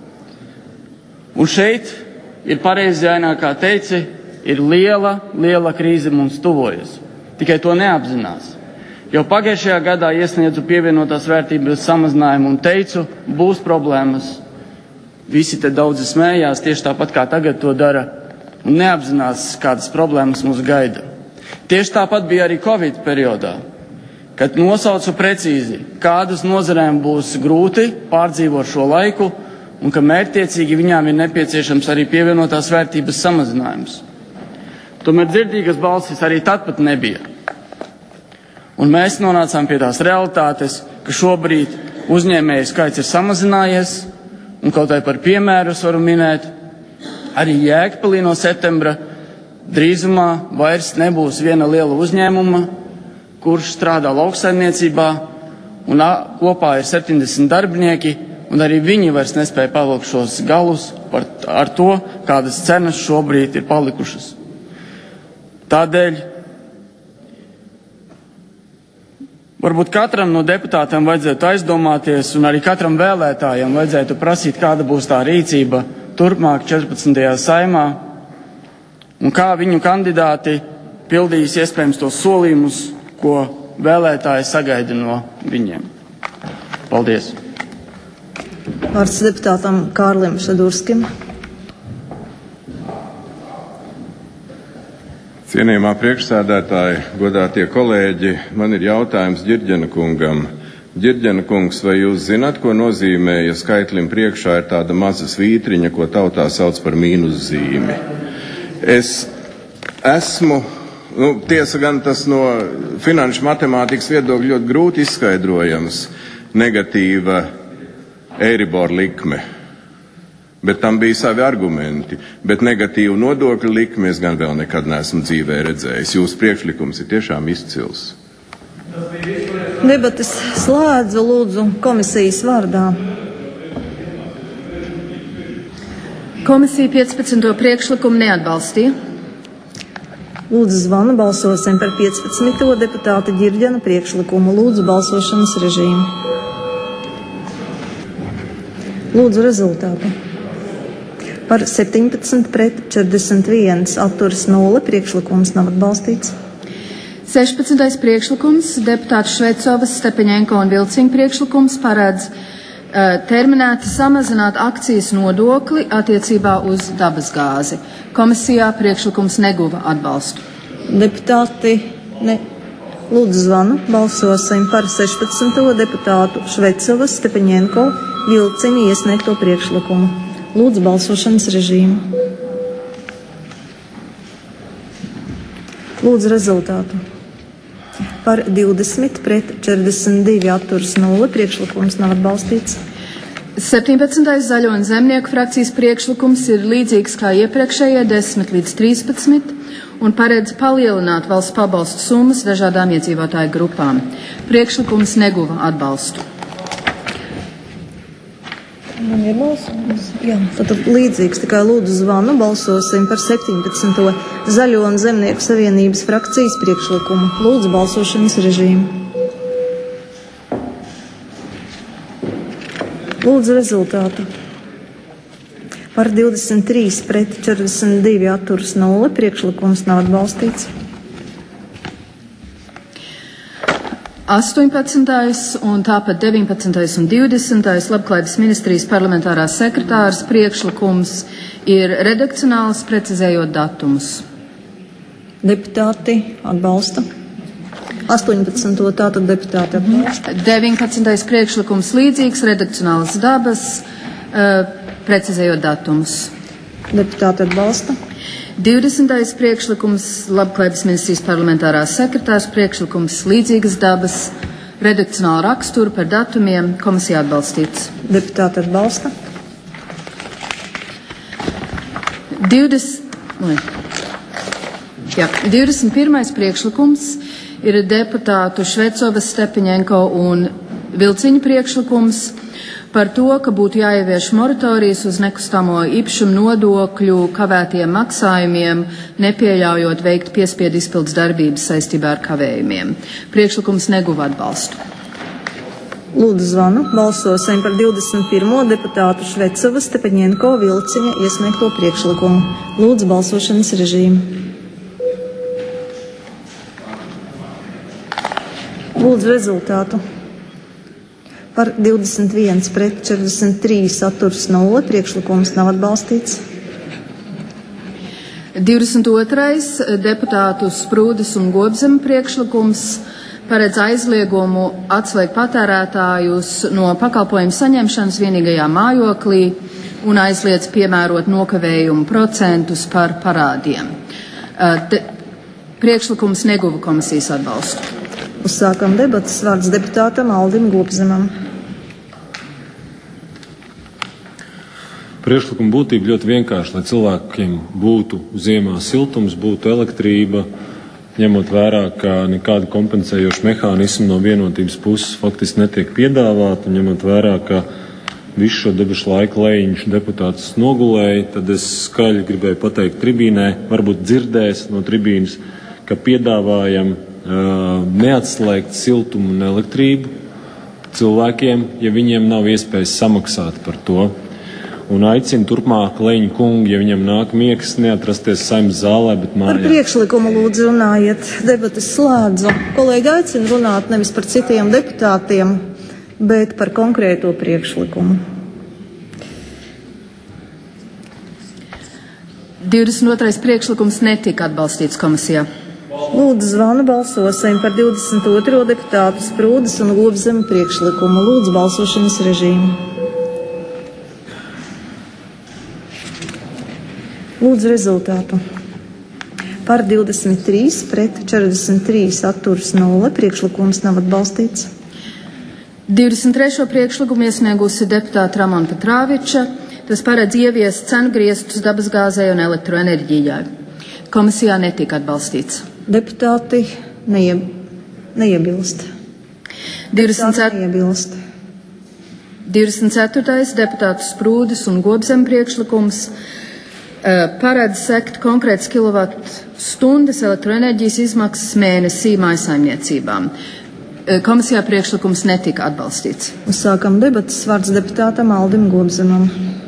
Un šeit ir pareizainā, kā teici, ir liela, liela krīze mums tuvojas. Tikai to neapzinās. Jo pagājušajā gadā iesniedzu pievienotās vērtības samazinājumu un teicu, būs problēmas. Visi te daudzi smējās, tieši tāpat kā tagad to dara, un neapzinās, kādas problēmas mūs gaida. Tieši tāpat bija arī Covid periodā, kad nosaucu precīzi, kādas nozarēm būs grūti pārdzīvot šo laiku un ka mērķtiecīgi viņām ir nepieciešams arī pievienotās vērtības samazinājums. Tomēr dzirdīgas balsis arī tad pat nebija. Un mēs nonācām pie tās realitātes, ka šobrīd uzņēmēju skaits ir samazinājies, un kaut vai par piemēru es varu minēt, arī Jēkabpilī no septembra drīzumā vairs nebūs viena liela uzņēmuma, kurš strādā lauksaimniecībā, un kopā ir septiņdesmit darbinieki, un arī viņi vairs nespēja pavilkt šos galus par, ar to, kādas cenas šobrīd ir palikušas. Tādēļ varbūt katram no deputātiem vajadzētu aizdomāties, un arī katram vēlētājam vajadzētu prasīt, kāda būs tā rīcība turpmāk četrpadsmitajā Saeimā, un kā viņu kandidāti pildīs iespējams tos solījumus, ko vēlētāji sagaida no viņiem. Paldies. Vārds deputātam Kārlim Šadurskim. Cienījamā priekšsēdētāji, godātie kolēģi, man ir jautājums Ģirģena kungam. Ģirģena kungs, vai jūs zināt, ko nozīmē, ja skaitlim priekšā ir tāda maza svītriņa, ko tautā sauc par mīnuszīmi? Es esmu, nu, tiesa gan tas no finanšu matemātikas viedokļa ļoti grūti izskaidrojams, negatīva Eiribor likme. Bet tam bija savi argumenti. Bet negatīvu nodokļu likmi es gan vēl nekad neesmu dzīvē redzējis. Jūsu priekšlikums ir tiešām izcils. Debates slēdzu, lūdzu, komisijas vārdā. Komisija piecpadsmito priekšlikumu neatbalstīja. Lūdzu, zvanu, balsosim par piecpadsmito deputāta Ģirģena priekšlikumu. Lūdzu, balsošanas režīmu. Lūdzu, rezultātu. Par septiņpadsmit pret četrdesmit viens, atturas nulle, priekšlikums nav atbalstīts. sešpadsmitais priekšlikums, deputāts Švecovas, Stepeņenko un Vilciņa priekšlikums paredz uh, terminēti samazināt akcijas nodokli attiecībā uz dabasgāzi. Komisijā priekšlikums neguva atbalstu. Deputāti, ne, Lūdzu zvanu, balsosim par sešpadsmito deputātu Švecovas, Stepaņenko, Vilciņa iesniegto priekšlikumu. Lūdzu balsošanas režīmu. Lūdzu rezultātu. Par divdesmit pret četrdesmit divi atturas nulle priekšlikums nav atbalstīts. septiņpadsmitais Zaļo un Zemnieku frakcijas priekšlikums ir līdzīgs kā iepriekšējie desmit līdz trīspadsmit un paredz palielināt valsts pabalstu summas dažādām iedzīvotāju grupām. Priekšlikums neguva atbalstu. Man ir balsojums. Jā, tad līdzīgs tikai lūdzu zvanu, balsosim par septiņpadsmito Zaļo un Zemnieku savienības frakcijas priekšlikumu. Lūdzu balsošanas režīmu. Lūdzu rezultātu. Par divdesmit trīs pret četrdesmit divi atturas nulle priekšlikums nav atbalstīts. astoņpadsmitais un tāpat deviņpadsmitais un divdesmitais Labklājības ministrijas parlamentārās sekretāras priekšlikums ir redakcionāls, precizējot datumus. Deputāti atbalsta. astoņpadsmito tātad deputāti atbalsta. deviņpadsmitais priekšlikums līdzīgs, redakcionāls dabas, uh, precizējot datumus. Deputāti atbalsta. divdesmitais priekšlikums Labklājības ministrijas parlamentārās sekretārs priekšlikums līdzīgas dabas, redakcionāla rakstura par datumiem, komisija atbalstīts. Deputāti atbalsta. divdesmit, jā, divdesmit pirmais priekšlikums ir deputātu Švecovas, Stepaņenko un Vilciņa priekšlikums par to, ka būtu jāievieš moratorijas uz nekustamo īpašumu nodokļu kavētiem maksājumiem, nepieļaujot veikt piespiedu izpildes darbības saistībā ar kavējumiem. Priekšlikums neguva atbalstu. Lūdzu zvanu, balsosim par divdesmit pirmo deputātu Švecovas, Stepaņenko, Vilciņa iesniegto priekšlikumu. Lūdzu balsošanas režīmu. Lūdzu rezultātu. Par divdesmit viens pret četrdesmit trīs atturas nulle priekšlikums nav atbalstīts. divdesmit otrais deputātu Sprūdes un Gobzema priekšlikums paredz aizliegumu atslēgt patērētājus no pakalpojumu saņemšanas vienīgajā mājoklī un aizliedz piemērot nokavējumu procentus par parādiem. Te, priekšlikums neguva komisijas atbalstu. Uzsākam debatas, vārds deputātam Aldim Gobzemam. Priekšlikuma būtība ļoti vienkārši, lai cilvēkiem būtu ziemā siltums, būtu elektrība, ņemot vērā, ka nekāda kompensējoša mehānisma no vienotības puses faktiski netiek piedāvāta, un ņemot vērā, ka visu šo debašu laiku Lejiņš deputātus nogulēja, tad es skaļi gribēju pateikt tribīnē, varbūt dzirdēs no tribīnas, ka piedāvājam uh, neatslēgt siltumu un elektrību cilvēkiem, ja viņiem nav iespējas samaksāt par to. Un aicinu turpmāk Leņķu kungu, ja viņam nāk miegs, neatrasties Saeimas zālē, bet mājās. Par priekšlikumu lūdzu runājiet, debatas slēdzu. Kolēģi aicina runāt nevis par citiem deputātiem, bet par konkrēto priekšlikumu. divdesmit otrais priekšlikums netika atbalstīts komisijā. Lūdzu zvanu, balsosim par divdesmit otro deputātu Sprūdes un Gobzema priekšlikumu. Lūdzu balsošanas režīmu. Lūdzu rezultātu. Par divdesmit trīs pret četrdesmit trīs atturas nulle priekšlikums nav atbalstīts. divdesmit trešo priekšlikumu iesniegusi deputāta Ramona Petrāviča. Tas paredz ieviest cenu griestus dabasgāzei un elektroenerģijai. Komisijā netika atbalstīts. Deputāti neie, neiebilst. divdesmit neiebilst. divdesmit ceturtais deputātu Sprūdes un Gobzema priekšlikums paredz sekt konkrētas kilovatu stundas elektroenerģijas izmaksas mēnesī mājsaimniecībām. Komisijā priekšlikums netika atbalstīts. Uzsākam debatas, vārds deputātam Aldim Gobzemam.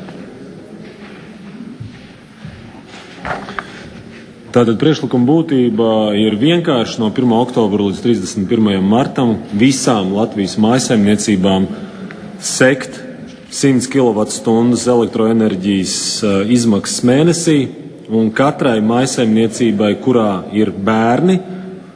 Tātad priekšlikuma būtība ir vienkārši no pirmā oktobra līdz trīsdesmit pirmajam martam visām Latvijas mājsaimniecībām sekt simts kilovatstundas elektroenerģijas izmaksas mēnesī, un katrai mājsaimniecībai, kurā ir bērni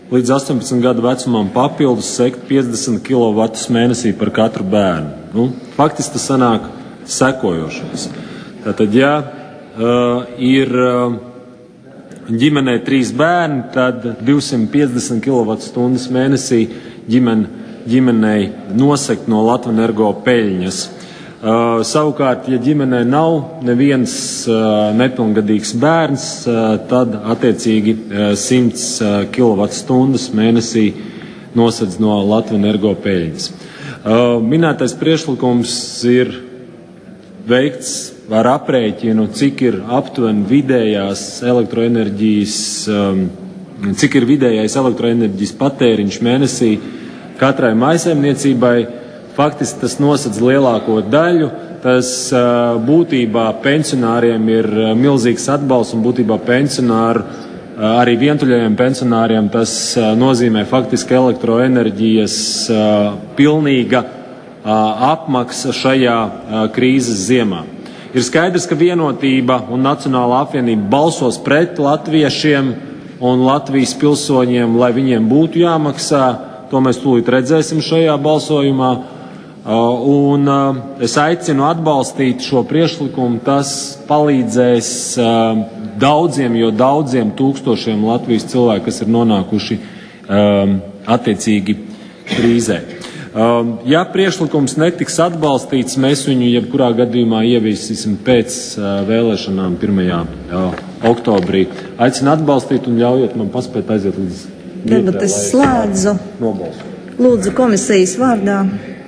līdz astoņpadsmit gadu vecumam papildus sekt piecdesmit kilovatus mēnesī par katru bērnu. Nu, faktiski tas sanāk sekojošais. Tātad, ja uh, ir uh, ģimenē trīs bērni, tad divsimt piecdesmit kilovatstundas mēnesī ģimen, ģimenei nosekt no Latvenergo peļņas. Uh, savukārt, ja ģimenē nav neviens uh, nepilngadīgs bērns, uh, tad attiecīgi uh, simts kilovatstundas mēnesī nosedz no Latvenergo peļņas. Uh, minētais priekšlikums ir veikts ar aprēķinu, cik ir aptuveni vidējās elektroenerģijas, um, cik ir vidējais elektroenerģijas patēriņš mēnesī katrai mājsaimniecībai. Faktiski tas nosedz lielāko daļu, tas uh, būtībā pensionāriem ir uh, milzīgs atbalsts un būtībā pensionāru, uh, arī vientuļajiem pensionāriem tas uh, nozīmē faktiski elektroenerģijas uh, pilnīga uh, apmaksa šajā uh, krīzes ziemā. Ir skaidrs, ka Vienotība un Nacionālā apvienība balsos pret latviešiem un Latvijas pilsoņiem, lai viņiem būtu jāmaksā. To mēs tūlīt redzēsim šajā balsojumā. Un es aicinu atbalstīt šo priekšlikumu. Tas palīdzēs daudziem, jo daudziem tūkstošiem Latvijas cilvēku, kas ir nonākuši attiecīgi krīzē. Ja priekšlikums netiks atbalstīts, mēs viņu jebkurā gadījumā ieviesīsim pēc vēlēšanām pirmajā oktobrī. Aicinu atbalstīt un ļaujiet man paspēt aiziet līdz vietai. Debates slēdzu. Nobalsu. Lūdzu komisijas vārdā.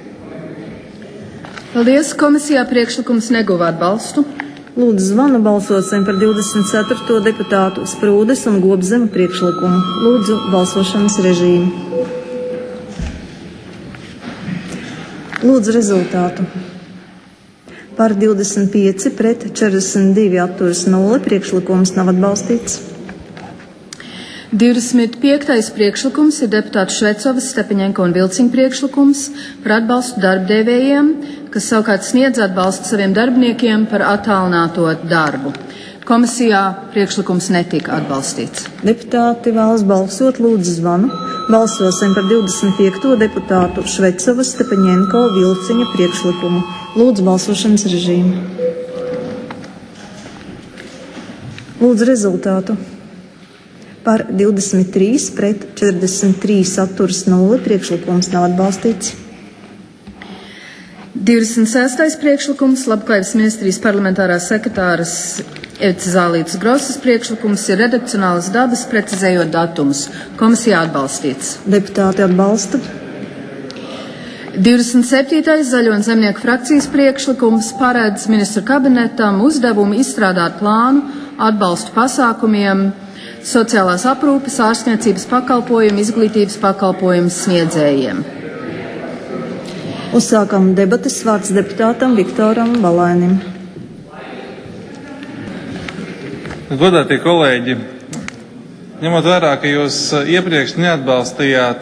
Paldies. Komisijā priekšlikums neguva atbalstu. Lūdzu zvanu balsosim par divdesmit ceturto deputātu Sprūdes un Gobzema priekšlikumu. Lūdzu balsošanas režīmu. Lūdzu rezultātu. Par divdesmit pieci pret četrdesmit divi atturas nulle. Priekšlikums nav atbalstīts. divdesmit piektais priekšlikums ir deputātu Švecovas, Stepaņenko un Vilciņa priekšlikums par atbalstu darbdevējiem, kas savukārt sniedz atbalstu saviem darbiniekiem par attālināto darbu. Komisijā priekšlikums netika atbalstīts. Deputāti vēlas balsot, lūdzu zvanu. Balsosim par divdesmit piekto deputātu Švecovas, Stepaņenko, Vilciņa priekšlikumu. Lūdzu balsošanas režīmu. Lūdzu rezultātu. Par divdesmit trīs pret četrdesmit trīs atturas nulle. Priekšlikums nav atbalstīts. divdesmit sestais priekšlikums, Labklājības ministrijas parlamentārās sekretāras Evitas Zālītes Grosas priekšlikums ir redakcionālas dabas, precizējot datumus. Komisijā atbalstīts. Deputāti atbalsta. divdesmit septītais Zaļo un Zemnieku frakcijas priekšlikums paredz ministru kabinetam uzdevumu izstrādāt plānu atbalstu pasākumiem sociālās aprūpes, ārstniecības pakalpojumu, izglītības pakalpojumu sniedzējiem. Uzsākam debates. Vārds deputātam Viktoram Balainim. Godātie kolēģi, ņemot vērā, ka jūs iepriekš neatbalstījāt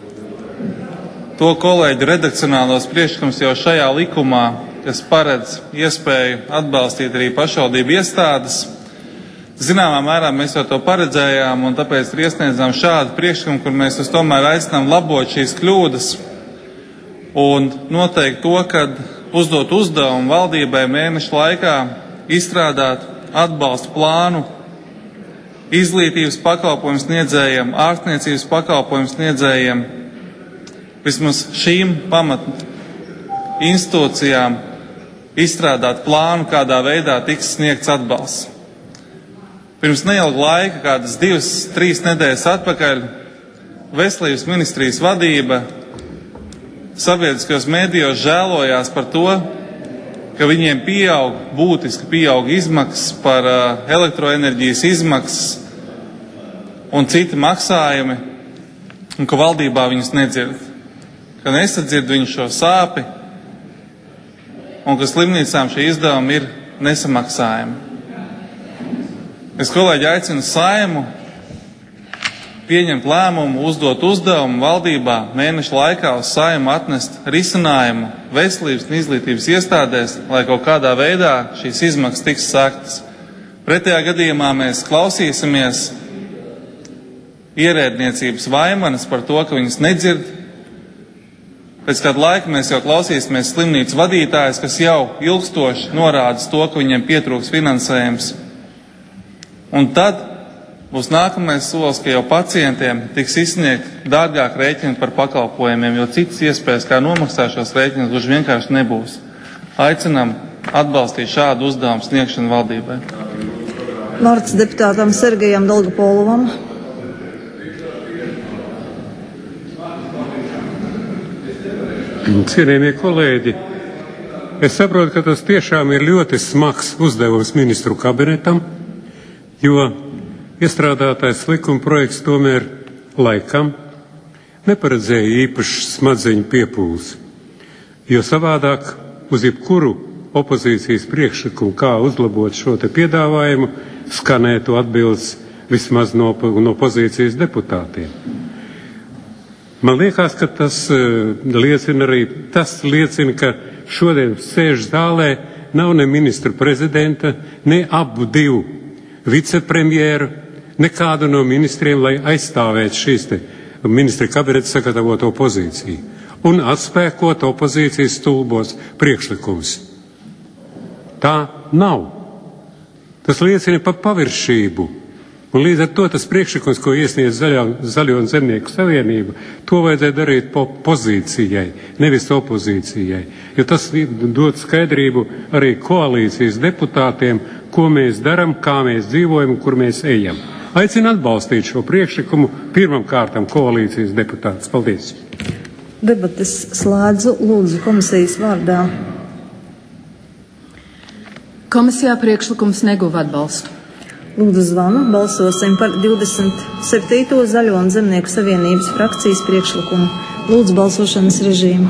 to kolēģu redakcionālos priekšlikumus jau šajā likumā, kas paredz iespēju atbalstīt arī pašvaldību iestādes, zināmā mērā mēs jau to paredzējām, un tāpēc iesniedzām šādu priekšlikumu, kur mēs uz tomēr aicinām labot šīs kļūdas un noteikt to, ka uzdot uzdevumu valdībai mēnešu laikā izstrādāt atbalstu plānu izglītības pakalpojumu sniedzējiem, ārstniecības pakalpojumu sniedzējiem, vismaz šīm pamat institūcijām izstrādāt plānu, kādā veidā tiks sniegts atbalsts. Pirms neilga laika, kādas divas, trīs nedēļas atpakaļ, Veselības ministrijas vadība sabiedriskajos mēdījos žēlojās par to, ka viņiem pieaug, būtiski pieaug izmaksas par uh, elektroenerģijas izmaksas un citi maksājumi, un ka valdībā viņus nedzird, ka nesadzird viņu šo sāpi, un ka slimnīcām šie izdevumi ir nesamaksājumi. Es, kolēģi, aicinu Saimu pieņemt lēmumu, uzdot uzdevumu valdībā mēnešu laikā uz Saimu atnest risinājumu veselības un izglītības iestādēs, lai kaut kādā veidā šīs izmaksas tiks sektas. Pretējā gadījumā mēs klausīsimies ierēdniecības vaimanas par to, ka viņas nedzird. Pēc kāda laika mēs jau klausīsimies slimnīcu vadītājus, kas jau ilgstoši norāda to, ka viņiem pietrūks finansējums. Un tad būs nākamais solis, ka jau pacientiem tiks izsniegt dārgāk rēķini par pakalpojumiem, jo citas iespējas, kā nomaksāt šos rēķinus, gluži vienkārši nebūs. Aicinām atbalstīt šādu uzdevumu sniegšanu valdībai. Vārds deputātam Sergejam Dolgopolovam. Cienījamie kolēģi, es saprotu, ka tas tiešām ir ļoti smags uzdevums ministru kabinetam, jo iestrādātais likuma projekts tomēr laikam neparedzēja īpašs smadzeņu piepūles, jo savādāk uz jebkuru opozīcijas priekšlikumu, kā uzlabot šo te piedāvājumu, skanētu atbildes vismaz no, no pozīcijas deputātiem. Man liekas, ka tas uh, liecina arī, tas liecina, ka šodien sēž zālē nav ne ministru prezidenta, ne abu divu vicepremjeru, nekādu no ministriem, lai aizstāvētu šīs te ministri kabineta sagatavoto pozīciju un atspēkot opozīcijas stulbos priekšlikumus. Tā nav. Tas liecina par paviršību. Un līdz ar to tas priekšlikums, ko iesniedz Zaļo, Zaļo un Zemnieku savienība, to vajadzēja darīt po pozīcijai, nevis opozīcijai. Jo tas dod skaidrību arī koalīcijas deputātiem, ko mēs daram, kā mēs dzīvojam un kur mēs ejam. Aicinu atbalstīt šo priekšlikumu pirmam kārtam koalīcijas deputātus. Paldies! Debates slēdzu, lūdzu komisijas vārdā. Komisijā priekšlikums neguva atbalstu. Lūdzu zvanu, balsosim par divdesmit septīto Zaļo un Zemnieku savienības frakcijas priekšlikumu. Lūdzu balsošanas režīmu.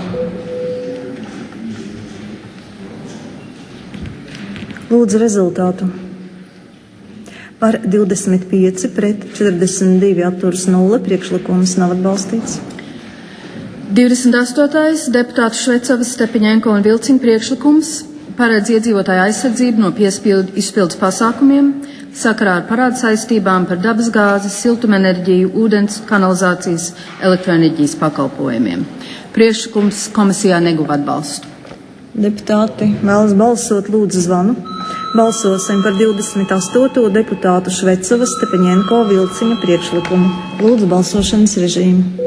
Lūdzu rezultātu. Par divdesmit pieci pret četrdesmit divi atturas nulle priekšlikums nav atbalstīts. divdesmit astotais deputātu Švecavas, Stepiņenko un Vilciņa priekšlikums paredz iedzīvotāju aizsardzību no piespildu izpildus pasākumiem sakarā ar parādu saistībām par dabas gāzes, siltumenerģiju, ūdens, kanalizācijas, elektroenerģijas pakalpojumiem. Priekšlikums komisijā neguva atbalstu. Deputāti vēlas balsot, lūdzu zvanu. Balsosim par divdesmit astoto deputātu Švecavas, Stepiņenko, Vilciņa priekšlikumu. Lūdzu balsošanas režīmu.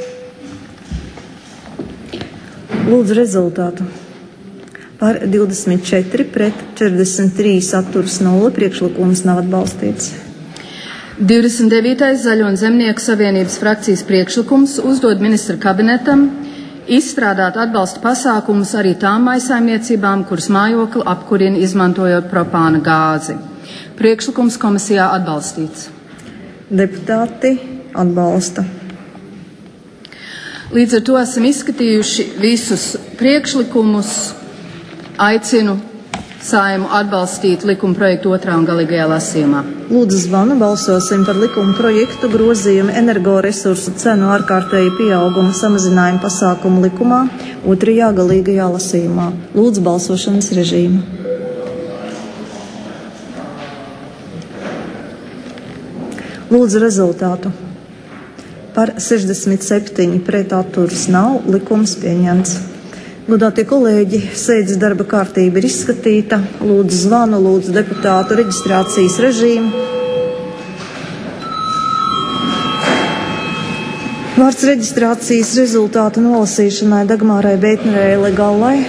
Lūdzu rezultātu. Par divdesmit četri pret četrdesmit trīs atturas nulle priekšlikums nav atbalstīts. divdesmit devītais Zaļo un Zemnieku savienības frakcijas priekšlikums uzdod ministra kabinetam izstrādāt atbalsta pasākumus arī tām mājsaimniecībām, kuras mājokli apkurina izmantojot propāna gāzi. Priekšlikums komisijā atbalstīts. Deputāti atbalsta. Līdz ar to esam izskatījuši visus priekšlikumus. Aicinu Saeimu atbalstīt likuma projektu otrā un galīgajā lasījumā. Lūdzu zvanu, balsosim par likuma projektu grozījumu energoresursu cenu ārkārtēju pieauguma samazinājumu pasākumu likumā otrajā galīgajā lasījumā. Lūdzu balsošanas režīmu. Lūdzu rezultātu. Par sešdesmit septiņi pret atturas nav, likums pieņemts. Godātie kolēģi, sēdes darba kārtība ir izskatīta. Lūdzu zvanu, lūdzu deputātu reģistrācijas režīmu. Vārds reģistrācijas rezultātu nolasīšanai Dagmārai Beitnerei Legallai.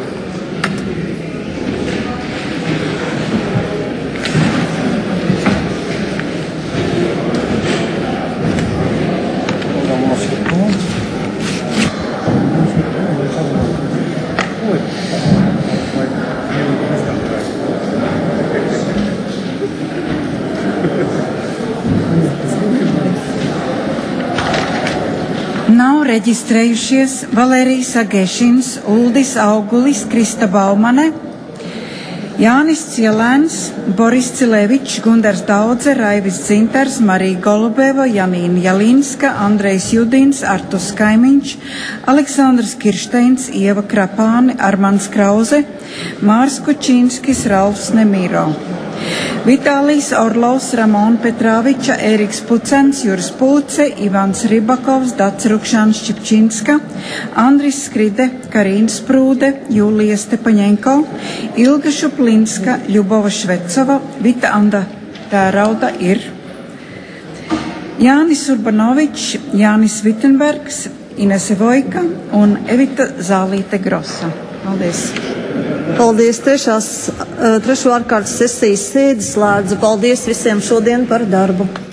Reģistrējušies Valērijas Agešins, Uldis Augulis, Krista Baumane, Jānis Cielēns, Boris Cilevičs, Gundars Daudze, Raivis Dzintars, Marija Golubeva, Janīna Jalinska, Andrejs Judins, Artus Kaimiņš, Aleksandrs Kiršteins, Ieva Krapāne, Armands Krauze, Mārs Kučīnskis, Ralfs Nemīro. Vitālijs Orlovs, Ramona Petrāviča, Ēriks Pucens, Juris Pūce, Ivans Ribakovs, Dats Rukšāns Čipčinska, Andris Skride, Karīna Sprūde, Jūlija Stepaņenko, Ilga Šuplinska, Ļubova Švecova, Vita Anda Tērauda ir Jānis Urbanovičs, Jānis Vittenbergs, Inese Vojka un Evita Zālīte Grosa. Paldies! Paldies! Trešās, trešo ārkārtas sesijas sēdi slēdzu. Paldies visiem šodien par darbu!